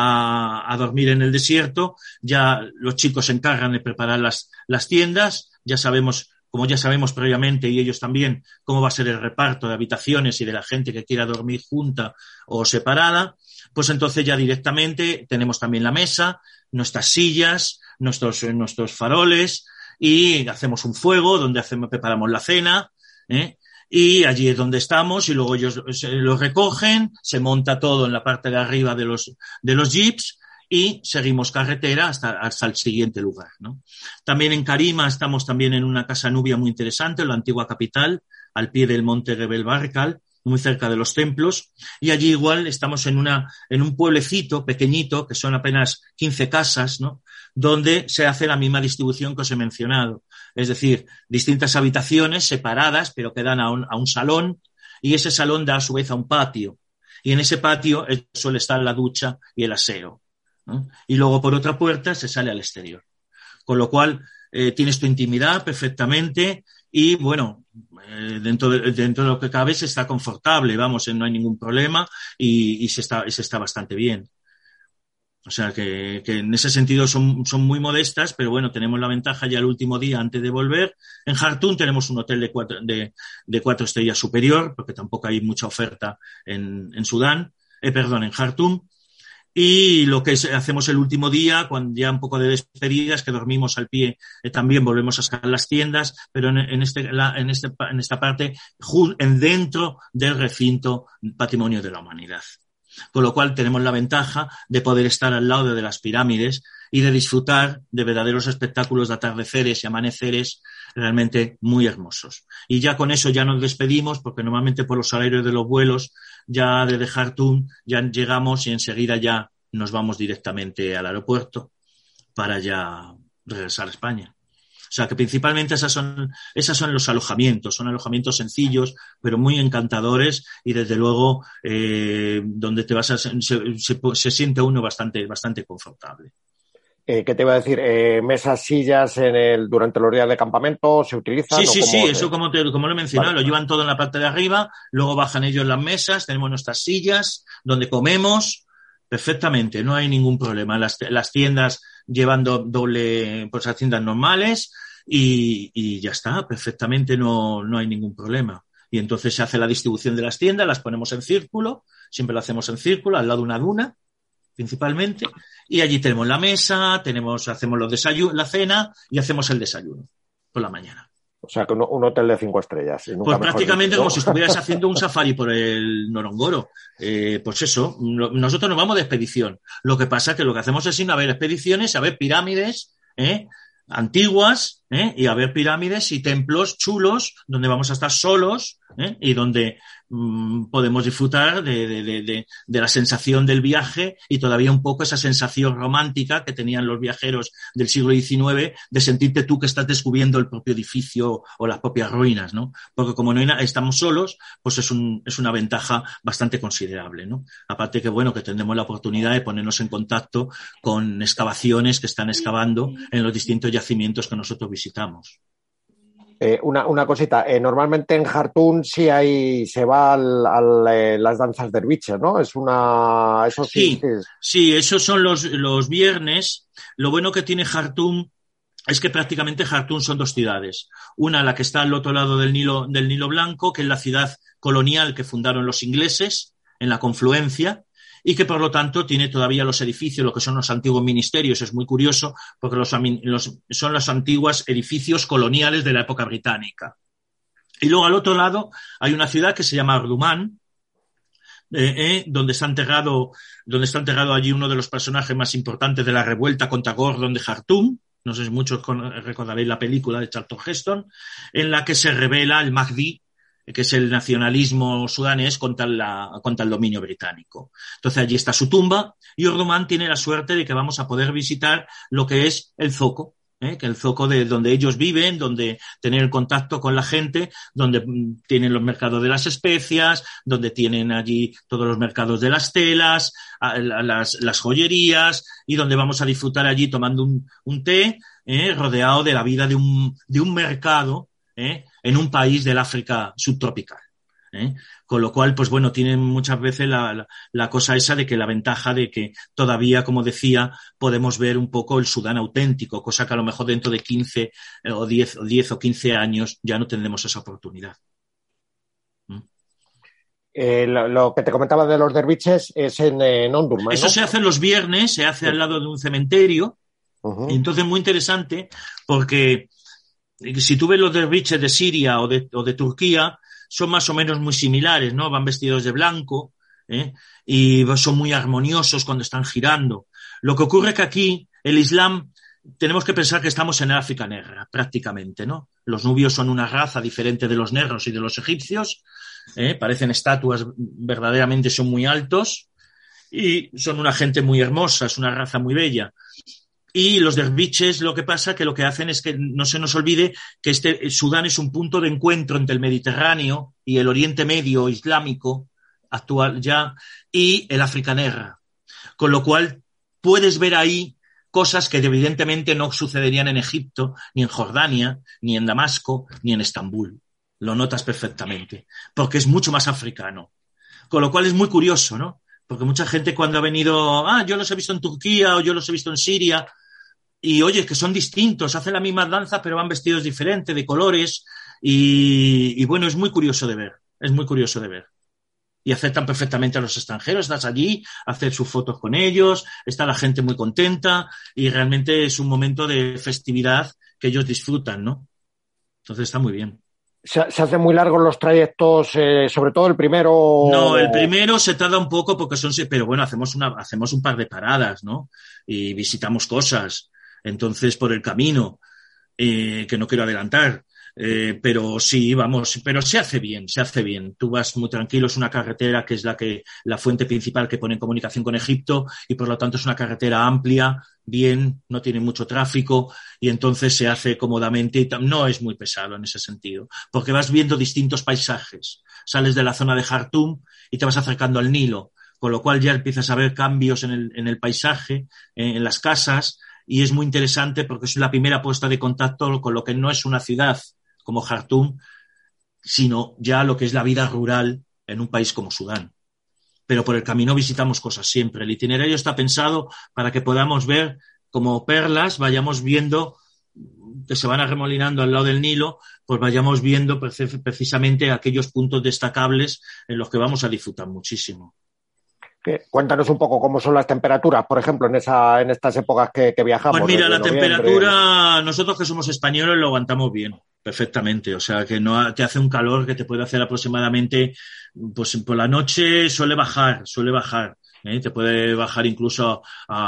a, a dormir en el desierto, ya los chicos se encargan de preparar las, las tiendas, ya sabemos, como ya sabemos previamente y ellos también, cómo va a ser el reparto de habitaciones y de la gente que quiera dormir junta o separada, pues entonces ya directamente tenemos también la mesa, nuestras sillas, nuestros, nuestros faroles y hacemos un fuego donde hacemos, preparamos la cena, ¿eh? Y allí es donde estamos y luego ellos lo recogen, se monta todo en la parte de arriba de los, de los jeeps y seguimos carretera hasta, hasta el siguiente lugar, ¿no? También en Karima estamos también en una casa nubia muy interesante, la antigua capital, al pie del monte Gebel Barkal, muy cerca de los templos, y allí igual estamos en una, en un pueblecito pequeñito, que son apenas quince casas, ¿no? Donde se hace la misma distribución que os he mencionado. Es decir, distintas habitaciones separadas, pero que dan a un, a un salón, y ese salón da a su vez a un patio. Y en ese patio suele estar la ducha y el aseo, ¿no? Y luego por otra puerta se sale al exterior. Con lo cual, eh, tienes tu intimidad perfectamente y, bueno, eh, dentro, de, dentro de lo que cabe se está confortable, vamos, no hay ningún problema y, y se está, y se está bastante bien. O sea que, que en ese sentido son, son muy modestas, pero bueno, tenemos la ventaja ya el último día antes de volver. En Jartum tenemos un hotel de cuatro, de, de cuatro estrellas superior, porque tampoco hay mucha oferta en, en Sudán, eh, perdón, en Jartum. Y lo que es, hacemos el último día, cuando ya un poco de despedidas, que dormimos al pie, eh, también volvemos a sacar las tiendas, pero en, en, este, la, en, este, en esta parte, en dentro del recinto Patrimonio de la Humanidad. Con lo cual tenemos la ventaja de poder estar al lado de las pirámides y de disfrutar de verdaderos espectáculos de atardeceres y amaneceres realmente muy hermosos. Y ya con eso ya nos despedimos, porque normalmente por los horarios de los vuelos ya desde Jartum ya llegamos y enseguida ya nos vamos directamente al aeropuerto para ya regresar a España. O sea que principalmente esas son, esas son los alojamientos, son alojamientos sencillos, pero muy encantadores y desde luego eh, donde te vas a, se, se, se siente uno bastante, bastante confortable. Eh, ¿Qué te iba a decir? Eh, ¿Mesas, sillas en el, durante los días de campamento se utilizan? Sí, sí, sí, se... eso como, te, como lo he mencionado, vale, lo llevan todo en la parte de arriba, luego bajan ellos las mesas, tenemos nuestras sillas donde comemos perfectamente, no hay ningún problema. Las, las tiendas llevan do, doble, pues las tiendas normales y, y ya está, perfectamente no, no hay ningún problema. Y entonces se hace la distribución de las tiendas, las ponemos en círculo, siempre lo hacemos en círculo, al lado de una duna, principalmente, y allí tenemos la mesa, tenemos, hacemos los desayunos, la cena y hacemos el desayuno por la mañana. O sea, que un, un hotel de cinco estrellas. Y nunca pues prácticamente dicho, ¿no? Como si estuvieras haciendo un safari por el Norongoro. Eh, pues eso, nosotros nos vamos de expedición. Lo que pasa es que lo que hacemos es ir a ver expediciones, a ver pirámides, ¿eh? antiguas, ¿eh? y a ver pirámides y templos chulos donde vamos a estar solos, ¿eh? y donde mmm, podemos disfrutar de, de, de, de, de la sensación del viaje y todavía un poco esa sensación romántica que tenían los viajeros del siglo diecinueve de sentirte tú que estás descubriendo el propio edificio o las propias ruinas, ¿no? Porque como no hay na- estamos solos, pues es, un, es una ventaja bastante considerable, ¿no? Aparte que, bueno, que tendremos la oportunidad de ponernos en contacto con excavaciones que están excavando en los distintos yacimientos que nosotros visitamos. Eh, una, una cosita, eh, normalmente en Jartún sí hay, se va al, al eh, las danzas derviches, ¿no? Es una, eso sí. Sí, sí, sí, esos son los, los viernes. Lo bueno que tiene Jartún es que prácticamente Jartún son dos ciudades. Una, la que está al otro lado del Nilo, del Nilo Blanco, que es la ciudad colonial que fundaron los ingleses en la confluencia, y que por lo tanto tiene todavía los edificios, lo que son los antiguos ministerios. Es muy curioso porque los, los, son los antiguos edificios coloniales de la época británica. Y luego al otro lado hay una ciudad que se llama Ardumán, eh, eh, donde está enterrado, donde está enterrado allí uno de los personajes más importantes de la revuelta contra Gordon de Jartum. No sé si muchos recordaréis la película de Charlton Heston, en la que se revela el Mahdi, que es el nacionalismo sudanés contra, la, contra el dominio británico. Entonces allí está su tumba y Ardumán tiene la suerte de que vamos a poder visitar lo que es el zoco, ¿eh? que el zoco de donde ellos viven, donde tener contacto con la gente, donde tienen los mercados de las especias, donde tienen allí todos los mercados de las telas, las, las joyerías y donde vamos a disfrutar allí tomando un, un té, ¿eh? rodeado de la vida de un, de un mercado, ¿eh? en un país del África subtropical. ¿eh? Con lo cual, pues bueno, tienen muchas veces la, la, la cosa esa de que la ventaja de que todavía, como decía, podemos ver un poco el Sudán auténtico, cosa que a lo mejor dentro de quince o diez o diez o quince años ya no tendremos esa oportunidad. ¿Mm? Eh, lo, lo que te comentaba de los derviches es en, en Omdurmán, ¿no? Eso se hace los viernes, se hace sí. al lado de un cementerio. Uh-huh. Y entonces muy interesante porque si tú ves los derviches de Siria o de, o de Turquía, son más o menos muy similares, ¿no? Van vestidos de blanco, ¿eh? y son muy armoniosos cuando están girando. Lo que ocurre es que aquí el Islam, tenemos que pensar que estamos en el África negra, prácticamente, ¿no? Los nubios son una raza diferente de los negros y de los egipcios, ¿eh? parecen estatuas, verdaderamente son muy altos y son una gente muy hermosa, es una raza muy bella. Y los derviches, lo que pasa que lo que hacen es que no se nos olvide que este Sudán es un punto de encuentro entre el Mediterráneo y el Oriente Medio islámico actual ya y el África negra. Con lo cual puedes ver ahí cosas que evidentemente no sucederían en Egipto, ni en Jordania, ni en Damasco, ni en Estambul. Lo notas perfectamente, porque es mucho más africano. Con lo cual es muy curioso, ¿no? Porque mucha gente cuando ha venido, ah, yo los he visto en Turquía o yo los he visto en Siria, y oye, que son distintos, hacen la misma danza pero van vestidos diferentes, de colores, y, y bueno, es muy curioso de ver, es muy curioso de ver. Y aceptan perfectamente a los extranjeros, estás allí, hacer sus fotos con ellos, está la gente muy contenta y realmente es un momento de festividad que ellos disfrutan, ¿no? Entonces está muy bien. ¿Se, se hacen muy largos los trayectos, eh, sobre todo el primero? No, el primero se tarda un poco porque son, pero bueno, hacemos una, hacemos un par de paradas, ¿no? Y visitamos cosas. Entonces, por el camino, eh, que no quiero adelantar, Eh, pero sí, vamos, pero se hace bien, se hace bien. Tú vas muy tranquilo, es una carretera que es la que, la fuente principal que pone en comunicación con Egipto y por lo tanto es una carretera amplia, bien, no tiene mucho tráfico y entonces se hace cómodamente y no es muy pesado en ese sentido, porque vas viendo distintos paisajes. Sales de la zona de Jartum y te vas acercando al Nilo, con lo cual ya empiezas a ver cambios en el, en el paisaje, en, en las casas y es muy interesante porque es la primera puesta de contacto con lo que no es una ciudad como Jartum, sino ya lo que es la vida rural en un país como Sudán. Pero por el camino visitamos cosas siempre. El itinerario está pensado para que podamos ver como perlas, vayamos viendo que se van arremolinando al lado del Nilo, pues vayamos viendo precisamente aquellos puntos destacables en los que vamos a disfrutar muchísimo. Cuéntanos un poco cómo son las temperaturas, por ejemplo, en esa, en estas épocas que, que viajamos. Pues mira, la noviembre. temperatura, nosotros que somos españoles lo aguantamos bien, perfectamente. O sea, que no te hace un calor que te puede hacer aproximadamente, pues por la noche suele bajar, suele bajar. ¿eh? Te puede bajar incluso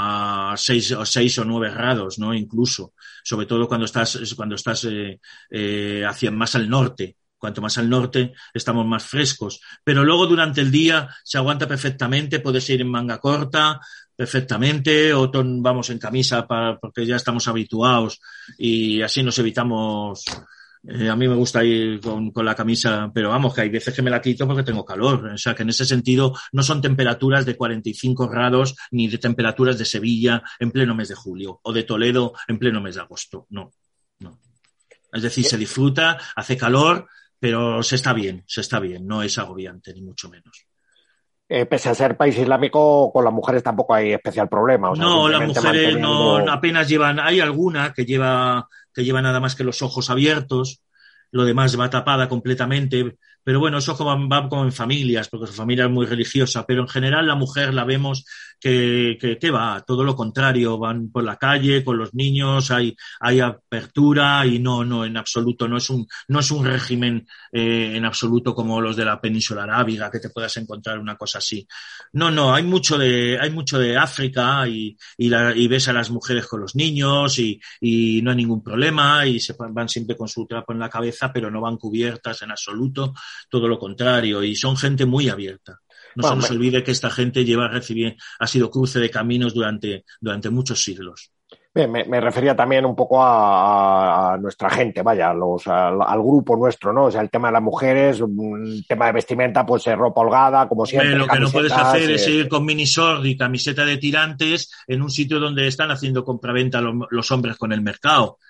a seis o seis o nueve grados, ¿no? Incluso, sobre todo cuando estás, cuando estás eh, eh, hacia más al norte. Cuanto más al norte estamos más frescos. Pero luego durante el día se aguanta perfectamente, puedes ir en manga corta perfectamente, o ton, vamos en camisa para, porque ya estamos habituados y así nos evitamos. Eh, a mí me gusta ir con, con la camisa, pero vamos, que hay veces que me la quito porque tengo calor. O sea, que en ese sentido no son temperaturas de cuarenta y cinco grados ni de temperaturas de Sevilla en pleno mes de julio o de Toledo en pleno mes de agosto. No, no. Es decir, se disfruta, hace calor, pero se está bien, se está bien, no es agobiante, ni mucho menos. Eh, pese a ser país islámico, con las mujeres tampoco hay especial problema. O sea, no, las mujeres manteniendo... no apenas llevan, hay alguna que lleva, que lleva nada más que los ojos abiertos, lo demás va tapada completamente, pero bueno, eso como, va como en familias, porque su familia es muy religiosa, pero en general la mujer la vemos que, que, que va, todo lo contrario, van por la calle con los niños, hay, hay apertura y no, no, en absoluto, no es un, no es un régimen eh, en absoluto como los de la península arábiga, que te puedas encontrar una cosa así. No, no, hay mucho de, hay mucho de África y, y, la, y ves a las mujeres con los niños y, y no hay ningún problema y se van siempre con su trapo en la cabeza, pero no van cubiertas en absoluto, todo lo contrario, y son gente muy abierta. No bueno, se nos me... olvide que esta gente lleva a recibir, ha sido cruce de caminos durante, durante muchos siglos. Me, me refería también un poco a, a nuestra gente, vaya, los, a, al grupo nuestro, ¿no? O sea, el tema de las mujeres, un tema de vestimenta, pues ropa holgada, como siempre. Lo que no puedes hacer eh... es ir con mini short y camiseta de tirantes en un sitio donde están haciendo compraventa los, los hombres con el mercado.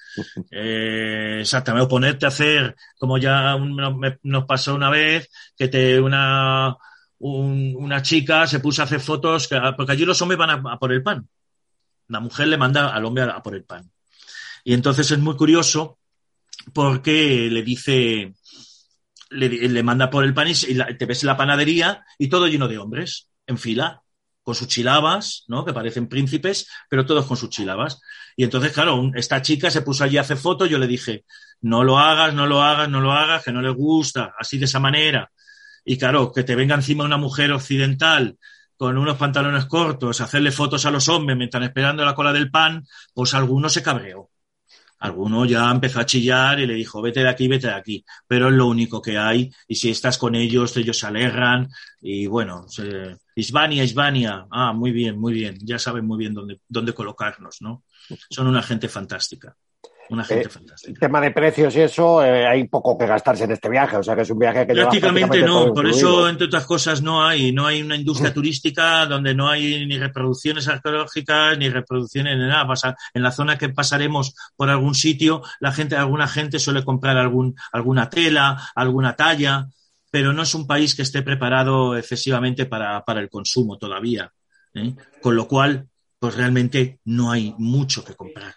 Eh, exactamente, o ponerte a hacer, como ya un, nos pasó una vez, que te una, un, una chica se puso a hacer fotos, que, porque allí los hombres van a, a por el pan. La mujer le manda al hombre a, a por el pan. Y entonces es muy curioso porque le dice, le, le manda por el pan y, y la, te ves en la panadería y todo lleno de hombres, en fila, con sus chilabas, ¿no? Que parecen príncipes, pero todos con sus chilabas. Y entonces, claro, esta chica se puso allí a hacer fotos, yo le dije, no lo hagas, no lo hagas, no lo hagas, que no le gusta, así de esa manera. Y claro, que te venga encima una mujer occidental con unos pantalones cortos, hacerle fotos a los hombres mientras esperando la cola del pan, pues alguno se cabreó. Alguno ya empezó a chillar y le dijo, vete de aquí, vete de aquí. Pero es lo único que hay. Y si estás con ellos, ellos se alegran. Y bueno, se... Hispania, Hispania. Ah, muy bien, muy bien. Ya saben muy bien dónde, dónde colocarnos, ¿no? Son una gente fantástica. Una gente eh, fantástica. El tema de precios y eso, eh, hay poco que gastarse en este viaje, o sea que es un viaje que prácticamente lleva no, por eso, entre otras cosas, no hay, no hay una industria turística donde no hay ni reproducciones arqueológicas, ni reproducciones ni nada. Pasa, en la zona que pasaremos por algún sitio, la gente, alguna gente suele comprar algún, alguna tela, alguna talla, pero no es un país que esté preparado excesivamente para, para el consumo todavía, ¿eh? Con lo cual, pues realmente no hay mucho que comprar.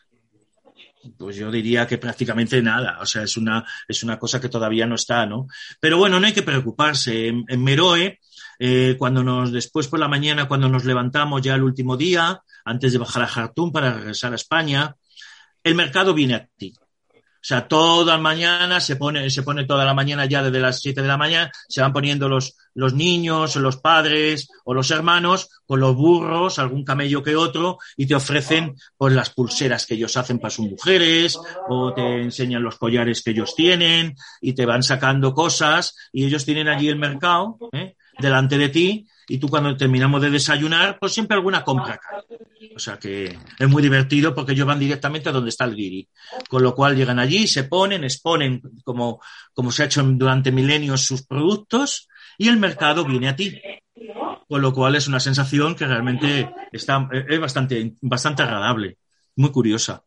Pues yo diría que prácticamente nada, o sea, es una, es una cosa que todavía no está, ¿no? Pero bueno, no hay que preocuparse. En, en Meroe, eh, cuando nos, después por la mañana, cuando nos levantamos ya el último día, antes de bajar a Jartum para regresar a España, el mercado viene a ti. O sea, todas las mañanas se pone, se pone toda la mañana ya desde las siete de la mañana, se van poniendo los, los niños, los padres o los hermanos con los burros, algún camello que otro, y te ofrecen pues las pulseras que ellos hacen para sus mujeres, o te enseñan los collares que ellos tienen, y te van sacando cosas, y ellos tienen allí el mercado, ¿eh? delante de ti, y tú cuando terminamos de desayunar, pues siempre alguna compra acá. O sea que es muy divertido porque ellos van directamente a donde está el guiri. Con lo cual llegan allí, se ponen, exponen como, como se ha hecho durante milenios sus productos y el mercado viene a ti. Con lo cual es una sensación que realmente está, es bastante, bastante agradable, muy curiosa.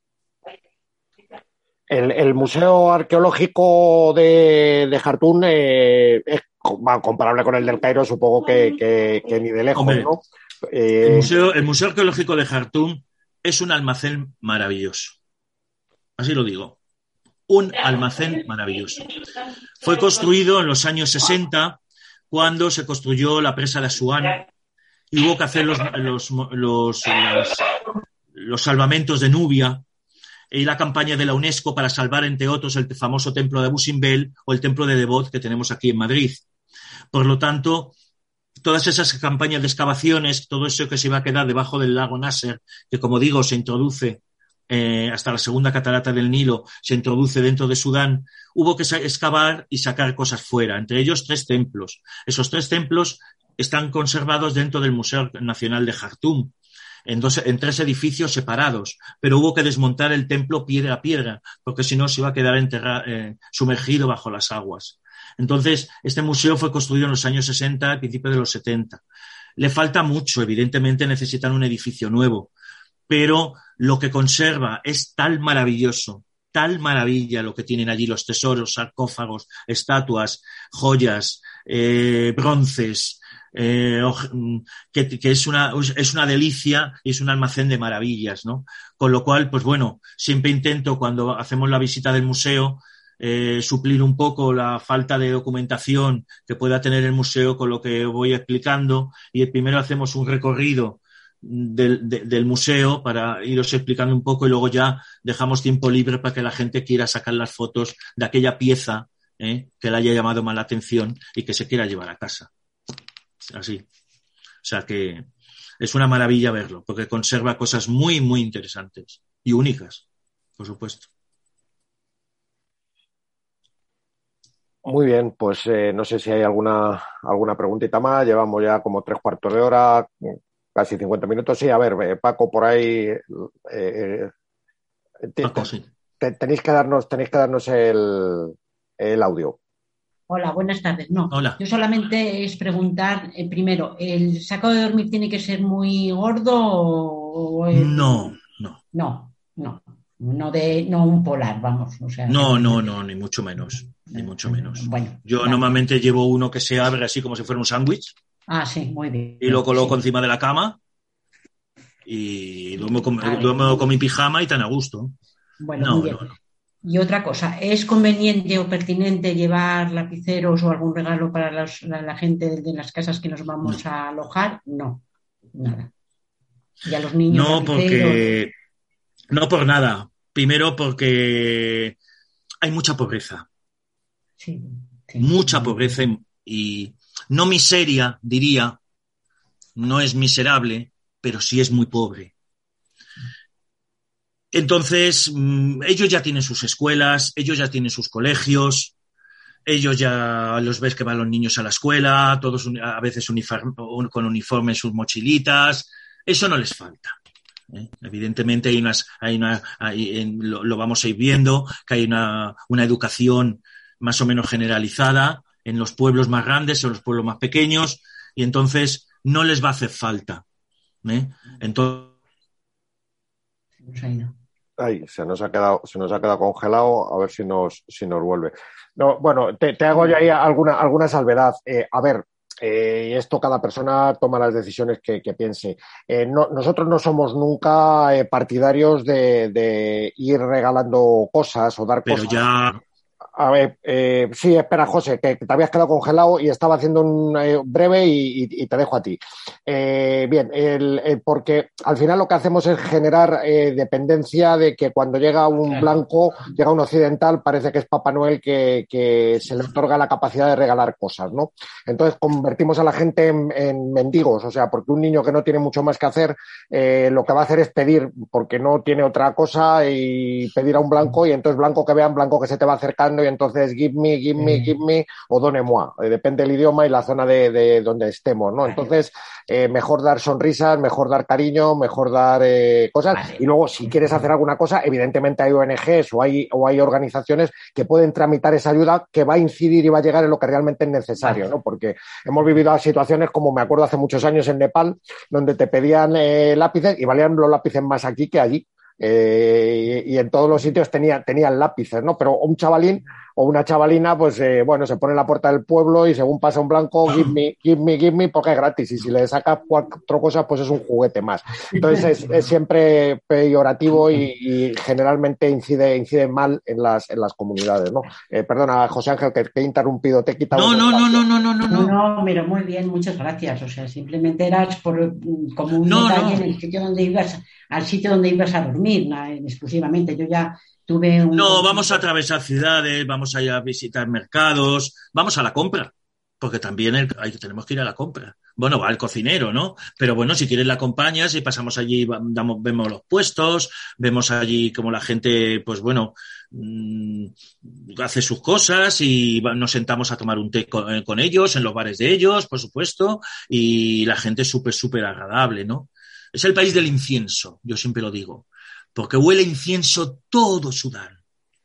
El, el Museo Arqueológico de, de Jartún eh, es bueno, comparable con el del Cairo, supongo que, que, que ni de lejos, Hombre, ¿no? Eh... El, museo, el Museo Arqueológico de Jartún es un almacén maravilloso. Así lo digo. Un almacén maravilloso. Fue construido en los años sesenta, cuando se construyó la presa de Asuán, y hubo que hacer los, los, los, las, los salvamentos de Nubia, y la campaña de la UNESCO para salvar, entre otros, el famoso templo de Abu Simbel o el templo de Devot que tenemos aquí en Madrid. Por lo tanto, todas esas campañas de excavaciones, todo eso que se iba a quedar debajo del lago Nasser, que como digo se introduce eh, hasta la segunda catarata del Nilo, se introduce dentro de Sudán, hubo que excavar y sacar cosas fuera, entre ellos tres templos. Esos tres templos están conservados dentro del Museo Nacional de Jartum, en, dos, en tres edificios separados, pero hubo que desmontar el templo piedra a piedra, porque si no se iba a quedar enterrado, eh, sumergido bajo las aguas. Entonces, este museo fue construido en los años sesenta, al principio de los setenta. Le falta mucho, evidentemente necesitan un edificio nuevo, pero lo que conserva es tal maravilloso, tal maravilla lo que tienen allí los tesoros, sarcófagos, estatuas, joyas, eh, bronces, eh, que, que es una, es una delicia y es un almacén de maravillas, ¿no? Con lo cual, pues bueno, siempre intento cuando hacemos la visita del museo Eh, suplir un poco la falta de documentación que pueda tener el museo con lo que voy explicando, y primero hacemos un recorrido del, de, del museo para iros explicando un poco y luego ya dejamos tiempo libre para que la gente quiera sacar las fotos de aquella pieza eh, que le haya llamado más la atención y que se quiera llevar a casa. Así. O sea que es una maravilla verlo porque conserva cosas muy, muy interesantes y únicas, por supuesto. Muy bien, pues eh, no sé si hay alguna alguna preguntita más. Llevamos ya como tres cuartos de hora, casi cincuenta minutos. Sí, a ver, eh, Paco, por ahí eh, te, Paco, sí. te, tenéis que darnos tenéis que darnos el, el audio. Hola, buenas tardes. No, Hola. Yo solamente es preguntar eh, primero, ¿el saco de dormir tiene que ser muy gordo o es... No, no. No, no. No de no un polar, vamos. O sea, no, no, no, ni mucho menos. Ni mucho menos. Bueno, Yo vale. normalmente llevo uno que se abre así como si fuera un sándwich. Ah, sí, muy bien. Y lo coloco sí. encima de la cama y duermo con, vale. duermo con mi pijama y tan a gusto. Bueno, no, muy bien. no, no. Y otra cosa, ¿es conveniente o pertinente llevar lapiceros o algún regalo para los, la, la gente de las casas que nos vamos no. a alojar? No, nada. Y a los niños No, lapiceros... porque... No por nada. Primero porque hay mucha pobreza. Sí, sí. Mucha pobreza y, y no miseria, diría. No es miserable, pero sí es muy pobre. Entonces, ellos ya tienen sus escuelas, ellos ya tienen sus colegios, ellos ya los ves que van los niños a la escuela, todos a veces uniforme, con uniforme en sus mochilitas. Eso no les falta. ¿Eh? Evidentemente hay unas, hay una, hay, en, lo, lo vamos a ir viendo, que hay una, una educación más o menos generalizada en los pueblos más grandes o en los pueblos más pequeños, y entonces no les va a hacer falta. ¿Eh? Entonces... Ay, se nos ha quedado, se nos ha quedado congelado, a ver si nos, si nos vuelve. No, bueno, te, te hago ya ahí alguna, alguna salvedad. Eh, a ver, Eh, y esto cada persona toma las decisiones que, que piense. Eh, no, nosotros no somos nunca eh, partidarios de, de ir regalando cosas o dar Pero cosas ya... A ver, eh, sí, espera, José, que, que te habías quedado congelado y estaba haciendo un eh, breve y, y, y te dejo a ti. Eh, bien, el, el, porque al final lo que hacemos es generar eh, dependencia de que cuando llega un claro. blanco, llega un occidental, parece que es Papá Noel que, que se le otorga la capacidad de regalar cosas, ¿no? Entonces convertimos a la gente en, en mendigos, o sea, porque un niño que no tiene mucho más que hacer, eh, lo que va a hacer es pedir, porque no tiene otra cosa, y pedir a un blanco, y entonces blanco que vean, blanco que se te va acercando, y entonces give me, give me, give me, o donnez-moi, eh, depende del idioma y la zona de, de donde estemos, ¿no? Entonces, eh, mejor dar sonrisas, mejor dar cariño, mejor dar eh, cosas, y luego si quieres hacer alguna cosa, evidentemente hay O N Ges o hay, o hay organizaciones que pueden tramitar esa ayuda que va a incidir y va a llegar en lo que realmente es necesario, ¿no? Porque hemos vivido situaciones como me acuerdo hace muchos años en Nepal, donde te pedían eh, lápices y valían los lápices más aquí que allí. Eh, y, y en todos los sitios tenía, tenían lápices, ¿no? Pero un chavalín o una chavalina, pues eh, bueno, se pone en la puerta del pueblo y según pasa un blanco, give me, give me, give me, porque es gratis. Y si le sacas cuatro cosas, pues es un juguete más. Entonces es, es siempre peyorativo y, y generalmente incide, incide mal en las, en las comunidades, ¿no? Eh, perdona, José Ángel, que te he interrumpido, te he quitado. No, no, no, no, no, no, no, no. No, pero muy bien, muchas gracias. O sea, simplemente eras por, como un no, detalle no. en el sitio donde ibas, al sitio donde ibas a dormir, ¿no? Exclusivamente. Yo ya tuve un... No, vamos a atravesar ciudades, vamos a ir a visitar mercados, vamos a la compra, porque también el, ahí tenemos que ir a la compra. Bueno, va el cocinero, ¿no? Pero bueno, si quieres la acompañas y pasamos allí, damos, vemos los puestos, vemos allí como la gente, pues bueno, mmm, hace sus cosas y nos sentamos a tomar un té con, con ellos, en los bares de ellos, por supuesto, y la gente es súper, súper agradable, ¿no? Es el país del incienso, yo siempre lo digo, porque huele incienso todo Sudán.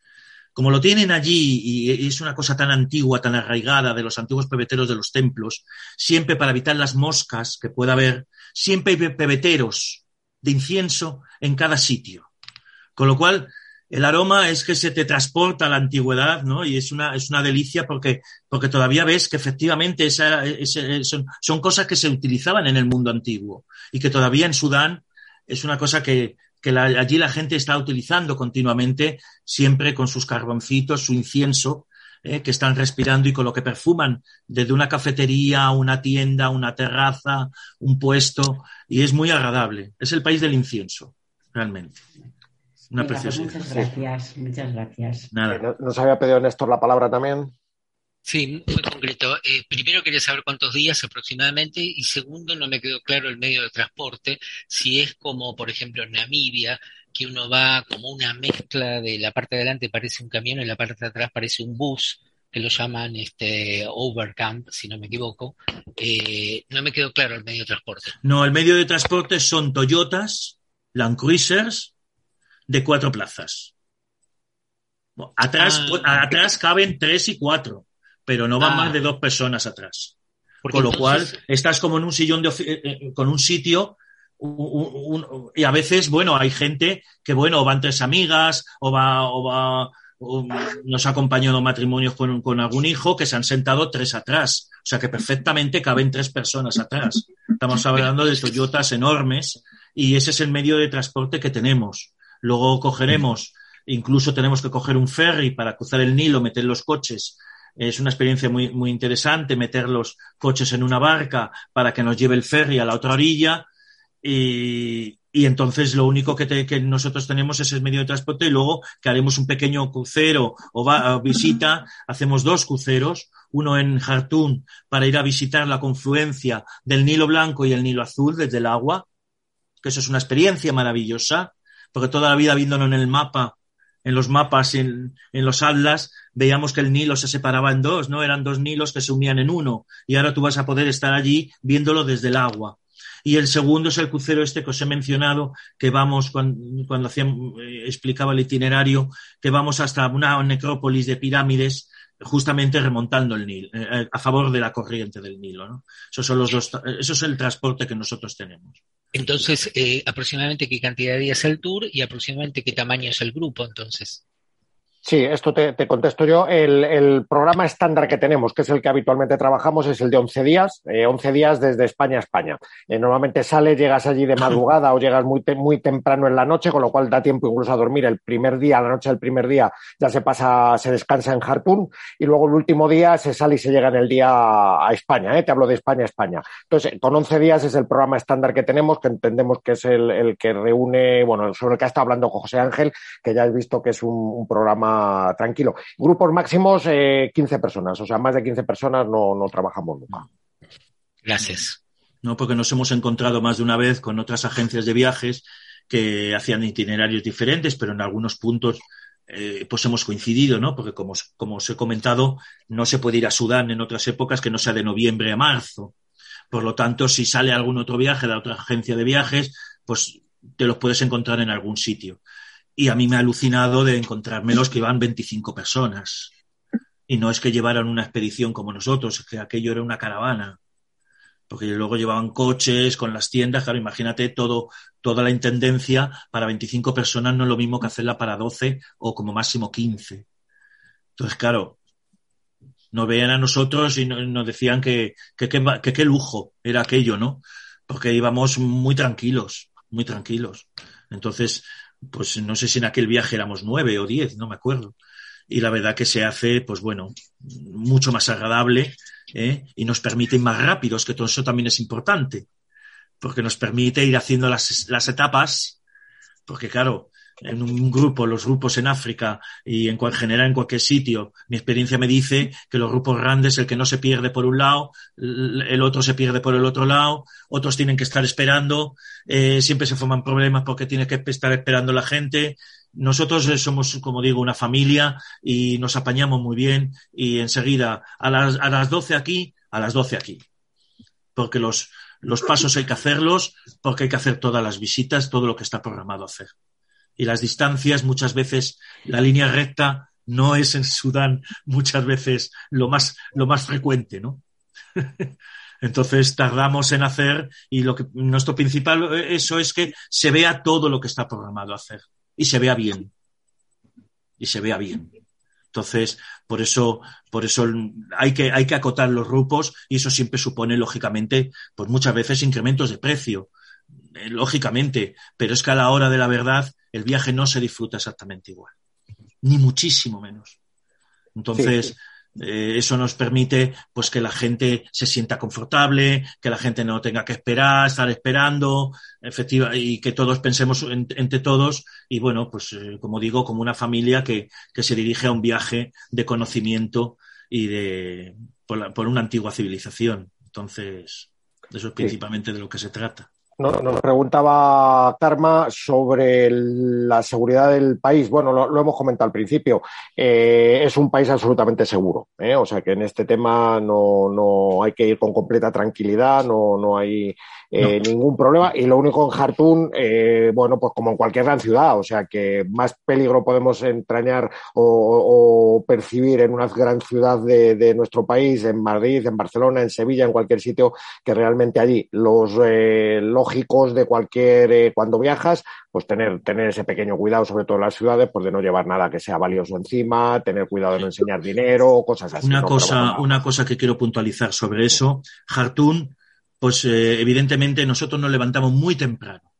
Como lo tienen allí, y es una cosa tan antigua, tan arraigada de los antiguos pebeteros de los templos, siempre para evitar las moscas que pueda haber, siempre hay pebeteros de incienso en cada sitio. Con lo cual, el aroma es que se te transporta a la antigüedad, ¿no? Y es una, es una delicia porque, porque todavía ves que efectivamente esa, esa, son, son cosas que se utilizaban en el mundo antiguo y que todavía en Sudán es una cosa que que la, allí la gente está utilizando continuamente, siempre con sus carboncitos, su incienso, eh, que están respirando y con lo que perfuman desde una cafetería, una tienda, una terraza, un puesto, y es muy agradable. Es el país del incienso, realmente. Una Venga, preciosidad. pues muchas gracias, muchas gracias. Nada. ¿Nos había pedido Néstor la palabra también? Sí, muy concreto. Eh, primero quería saber cuántos días aproximadamente y segundo no me quedó claro el medio de transporte, si es como por ejemplo en Namibia, que uno va como una mezcla de la parte de adelante parece un camión y la parte de atrás parece un bus, que lo llaman este overcamp, si no me equivoco. Eh, no me quedó claro el medio de transporte. No, el medio de transporte son Toyotas, Land Cruisers, de cuatro plazas. Atrás, ah. atrás caben tres y cuatro. Pero no van ah. más de dos personas atrás. Con lo entonces... cual, estás como en un sillón de eh, con un sitio un, un, y a veces, bueno, hay gente que, bueno, van tres amigas o va, o va o nos ha acompañado matrimonios con, con algún hijo que se han sentado tres atrás. O sea que perfectamente caben tres personas atrás. Estamos hablando de Toyotas enormes y ese es el medio de transporte que tenemos. Luego cogeremos, incluso tenemos que coger un ferry para cruzar el Nilo, meter los coches. Es una experiencia muy, muy interesante meter los coches en una barca para que nos lleve el ferry a la otra orilla y, y entonces lo único que, te, que nosotros tenemos es el medio de transporte y luego que haremos un pequeño crucero o, va, o visita, hacemos dos cruceros, uno en Jartum para ir a visitar la confluencia del Nilo Blanco y el Nilo Azul desde el agua, que eso es una experiencia maravillosa, porque toda la vida viéndolo en el mapa, en los mapas, en, en los atlas, veíamos que el Nilo se separaba en dos, ¿no? Eran dos Nilos que se unían en uno. Y ahora tú vas a poder estar allí viéndolo desde el agua. Y el segundo es el crucero este que os he mencionado, que vamos, cuando, cuando hacía, eh, explicaba el itinerario, que vamos hasta una necrópolis de pirámides, justamente remontando el Nilo, eh, a favor de la corriente del Nilo, ¿no? Esos son los dos, eso es el transporte que nosotros tenemos. Entonces, eh, aproximadamente qué cantidad de días es el tour y aproximadamente qué tamaño es el grupo, entonces. Sí, esto te, te contesto yo. El, el programa estándar que tenemos, que es el que habitualmente trabajamos, es el de once días, eh, once días desde España a España. Eh, normalmente sales, llegas allí de madrugada o llegas muy, te, muy temprano en la noche, con lo cual da tiempo incluso a dormir el primer día, la noche del primer día ya se pasa, se descansa en Jartún y luego el último día se sale y se llega en el día a España, ¿eh? Te hablo de España a España. Entonces, con once días es el programa estándar que tenemos, que entendemos que es el, el que reúne, bueno, sobre el que ha estado hablando José Ángel, que ya has visto que es un, un programa tranquilo. Grupos máximos, eh, quince personas, o sea, más de quince personas no, no trabajamos nunca. Gracias. No, porque nos hemos encontrado más de una vez con otras agencias de viajes que hacían itinerarios diferentes, pero en algunos puntos eh, pues hemos coincidido, ¿no? Porque como, como os he comentado, no se puede ir a Sudán en otras épocas que no sea de noviembre a marzo. Por lo tanto, si sale algún otro viaje de otra agencia de viajes, pues te los puedes encontrar en algún sitio. Y a mí me ha alucinado de encontrármelos que iban veinticinco personas. Y no es que llevaran una expedición como nosotros, es que aquello era una caravana. Porque luego llevaban coches con las tiendas, claro, imagínate todo, toda la intendencia para veinticinco personas no es lo mismo que hacerla para doce o como máximo quince. Entonces, claro, nos veían a nosotros y nos decían que qué que, que, que lujo era aquello, ¿no? Porque íbamos muy tranquilos, muy tranquilos. Entonces, pues no sé si en aquel viaje éramos nueve o diez, no me acuerdo. Y la verdad que se hace, pues bueno, mucho más agradable, ¿eh? Y nos permite ir más rápidos, que todo eso también es importante, porque nos permite ir haciendo las, las etapas, porque claro, en un grupo, los grupos en África y en cual, general en cualquier sitio, mi experiencia me dice que los grupos grandes, el que no se pierde por un lado, el otro se pierde por el otro lado, otros tienen que estar esperando, eh, siempre se forman problemas porque tiene que estar esperando la gente. Nosotros somos, como digo, una familia y nos apañamos muy bien y enseguida a las, a las doce aquí, a las doce aquí. Porque los, los pasos hay que hacerlos, porque hay que hacer todas las visitas, todo lo que está programado hacer. Y las distancias, muchas veces, la línea recta no es en Sudán muchas veces lo más, lo más frecuente, ¿no? Entonces tardamos en hacer y lo que, nuestro principal eso es que se vea todo lo que está programado hacer y se vea bien. Y se vea bien. Entonces, por eso, por eso hay que, hay que acotar los grupos y eso siempre supone, lógicamente, pues muchas veces incrementos de precio. Eh, lógicamente, pero es que a la hora de la verdad el viaje no se disfruta exactamente igual, ni muchísimo menos. Entonces, sí, sí. Eh, eso nos permite pues que la gente se sienta confortable, que la gente no tenga que esperar, estar esperando, efectiva, y que todos pensemos en, entre todos y bueno, pues eh, como digo, como una familia que, que se dirige a un viaje de conocimiento y de por, la, por una antigua civilización. Entonces, eso es principalmente sí. de lo que se trata. Nos preguntaba Karma sobre el, la seguridad del país. Bueno, lo, lo hemos comentado al principio. Eh, es un país absolutamente seguro, ¿eh? O sea que en este tema no, no hay que ir con completa tranquilidad, no, no hay eh, no. ningún problema. Y lo único en Jartún, eh, bueno, pues como en cualquier gran ciudad, o sea que más peligro podemos entrañar o, o percibir en una gran ciudad de, de nuestro país, en Madrid, en Barcelona, en Sevilla, en cualquier sitio, que realmente allí los, eh, los lógicos de cualquier, eh, cuando viajas, pues tener, tener ese pequeño cuidado, sobre todo en las ciudades, pues de no llevar nada que sea valioso encima, tener cuidado de no enseñar dinero, cosas así. Una ¿no? cosa, bueno, una cosa que quiero puntualizar sobre eso, Jartún, pues eh, evidentemente nosotros nos levantamos muy temprano.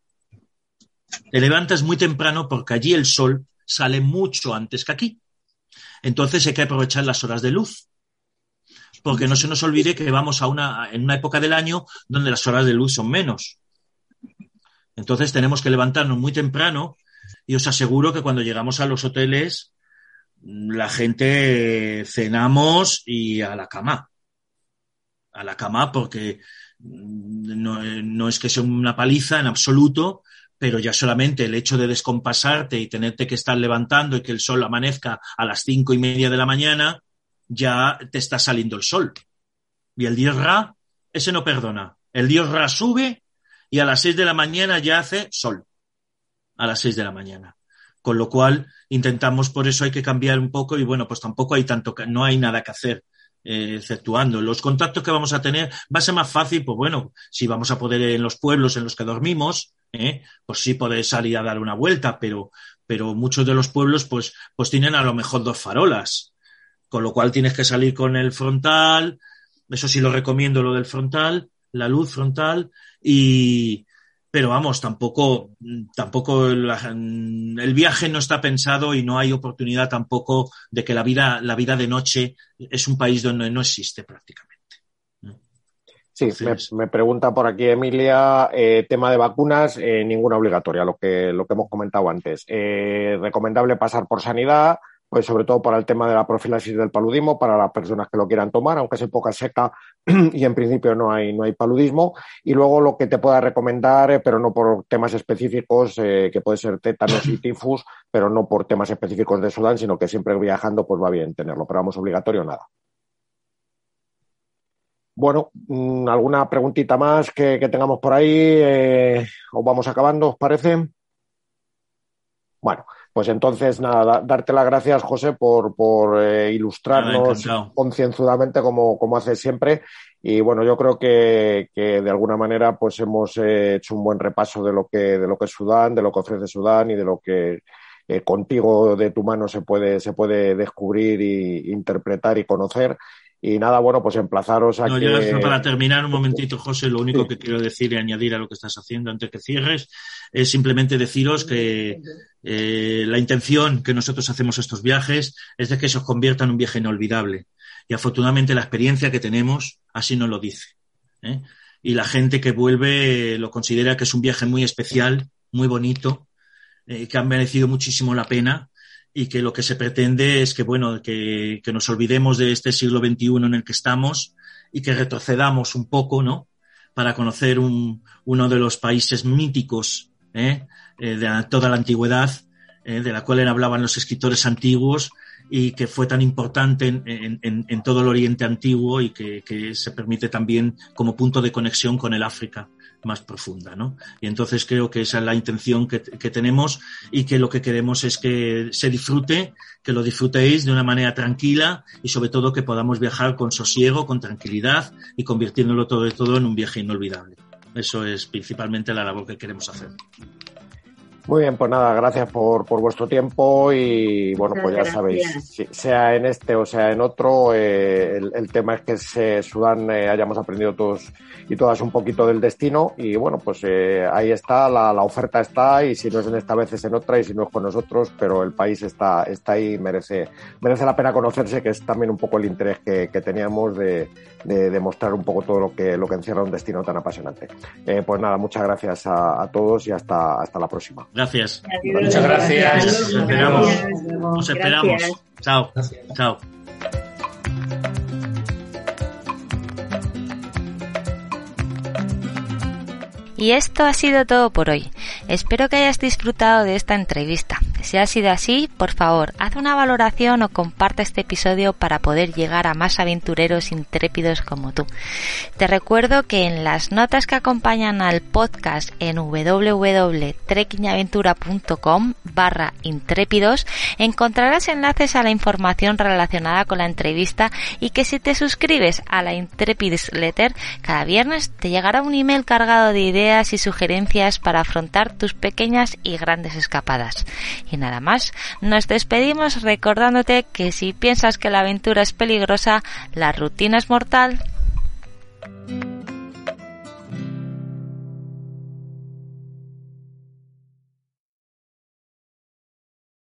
Te levantas muy temprano porque allí el sol sale mucho antes que aquí. Entonces hay que aprovechar las horas de luz. Porque no se nos olvide que vamos a una, en una época del año donde las horas de luz son menos. Entonces tenemos que levantarnos muy temprano y os aseguro que cuando llegamos a los hoteles la gente cenamos y a la cama. A la cama porque no, no es que sea una paliza en absoluto, pero ya solamente el hecho de descompasarte y tenerte que estar levantando y que el sol amanezca a las cinco y media de la mañana, ya te está saliendo el sol. Y el dios Ra, ese no perdona. El dios Ra sube y a las seis de la mañana ya hace sol. A las seis de la mañana. Con lo cual, intentamos, por eso hay que cambiar un poco y bueno, pues tampoco hay tanto, no hay nada que hacer, eh, exceptuando. Los contactos que vamos a tener va a ser más fácil, pues bueno, si vamos a poder en los pueblos en los que dormimos, eh, pues sí poder salir a dar una vuelta, pero, pero muchos de los pueblos pues, pues tienen a lo mejor dos farolas, con lo cual tienes que salir con el frontal, eso sí lo recomiendo, lo del frontal, la luz frontal, y pero vamos, tampoco, tampoco el, el viaje no está pensado y no hay oportunidad tampoco de que la vida, la vida de noche es un país donde no existe prácticamente. Sí, Entonces, me, me pregunta por aquí Emilia, eh, tema de vacunas, eh, ninguna obligatoria, lo que, lo que hemos comentado antes. Eh, recomendable pasar por sanidad, pues sobre todo para el tema de la profilaxis del paludismo, para las personas que lo quieran tomar, aunque es época seca y en principio no hay, no hay paludismo. Y luego lo que te pueda recomendar, eh, pero no por temas específicos, eh, que puede ser tétanos y tifus, pero no por temas específicos de Sudán, sino que siempre viajando pues va bien tenerlo, pero vamos, obligatorio nada. Bueno, ¿alguna preguntita más que, que tengamos por ahí? Eh, ¿O vamos acabando, os parece? Bueno, pues entonces nada, da, darte las gracias, José, por, por eh, ilustrarnos ah, concienzudamente como, como haces siempre. Y bueno, yo creo que, que de alguna manera pues hemos eh, hecho un buen repaso de lo que, de lo que es Sudán, de lo que ofrece Sudán y de lo que eh, contigo de tu mano se puede, se puede descubrir y interpretar y conocer. Y nada, bueno, pues emplazaros a no, que... Yo, para terminar un momentito, José, lo único sí. que quiero decir y añadir a lo que estás haciendo antes que cierres es simplemente deciros que eh, la intención que nosotros hacemos estos viajes es de que se os convierta en un viaje inolvidable. Y afortunadamente la experiencia que tenemos así nos lo dice, ¿eh? Y la gente que vuelve lo considera que es un viaje muy especial, muy bonito, eh, que han merecido muchísimo la pena. Y que lo que se pretende es que, bueno, que, que nos olvidemos de este siglo veintiuno en el que estamos y que retrocedamos un poco, ¿no? Para conocer un, uno de los países míticos, ¿eh? Eh, de toda la antigüedad, eh, de la cual hablaban los escritores antiguos y que fue tan importante en, en, en todo el Oriente Antiguo y que, que se permite también como punto de conexión con el África más profunda, ¿no? Y entonces creo que esa es la intención que, que tenemos y que lo que queremos es que se disfrute, que lo disfrutéis de una manera tranquila y sobre todo que podamos viajar con sosiego, con tranquilidad y convirtiéndolo todo de todo en un viaje inolvidable. Eso es principalmente la labor que queremos hacer. Muy bien, pues nada, gracias por, por vuestro tiempo y bueno, pues ya sabéis, si, sea en este o sea en otro, eh, el, el tema es que se, Sudán eh, hayamos aprendido todos y todas un poquito del destino y bueno, pues eh, ahí está, la, la oferta está y si no es en esta vez es en otra y si no es con nosotros, pero el país está, está ahí y merece, merece la pena conocerse, que es también un poco el interés que, que teníamos de, de, de mostrar un poco todo lo que, lo que encierra un destino tan apasionante. Eh, pues nada, muchas gracias a, a todos y hasta, hasta la próxima. Gracias. Adiós. Muchas gracias. Nos esperamos. Nos esperamos. Chao. Gracias. Chao. Y esto ha sido todo por hoy. Espero que hayas disfrutado de esta entrevista. Si ha sido así, por favor, haz una valoración o comparte este episodio para poder llegar a más aventureros intrépidos como tú. Te recuerdo que en las notas que acompañan al podcast en www.trekkingaventura.com barra intrépidos encontrarás enlaces a la información relacionada con la entrevista y que si te suscribes a la Intrepid's Letter, cada viernes te llegará un email cargado de ideas y sugerencias para afrontar tus pequeñas y grandes escapadas. Y nada más, nos despedimos recordándote que si piensas que la aventura es peligrosa, la rutina es mortal.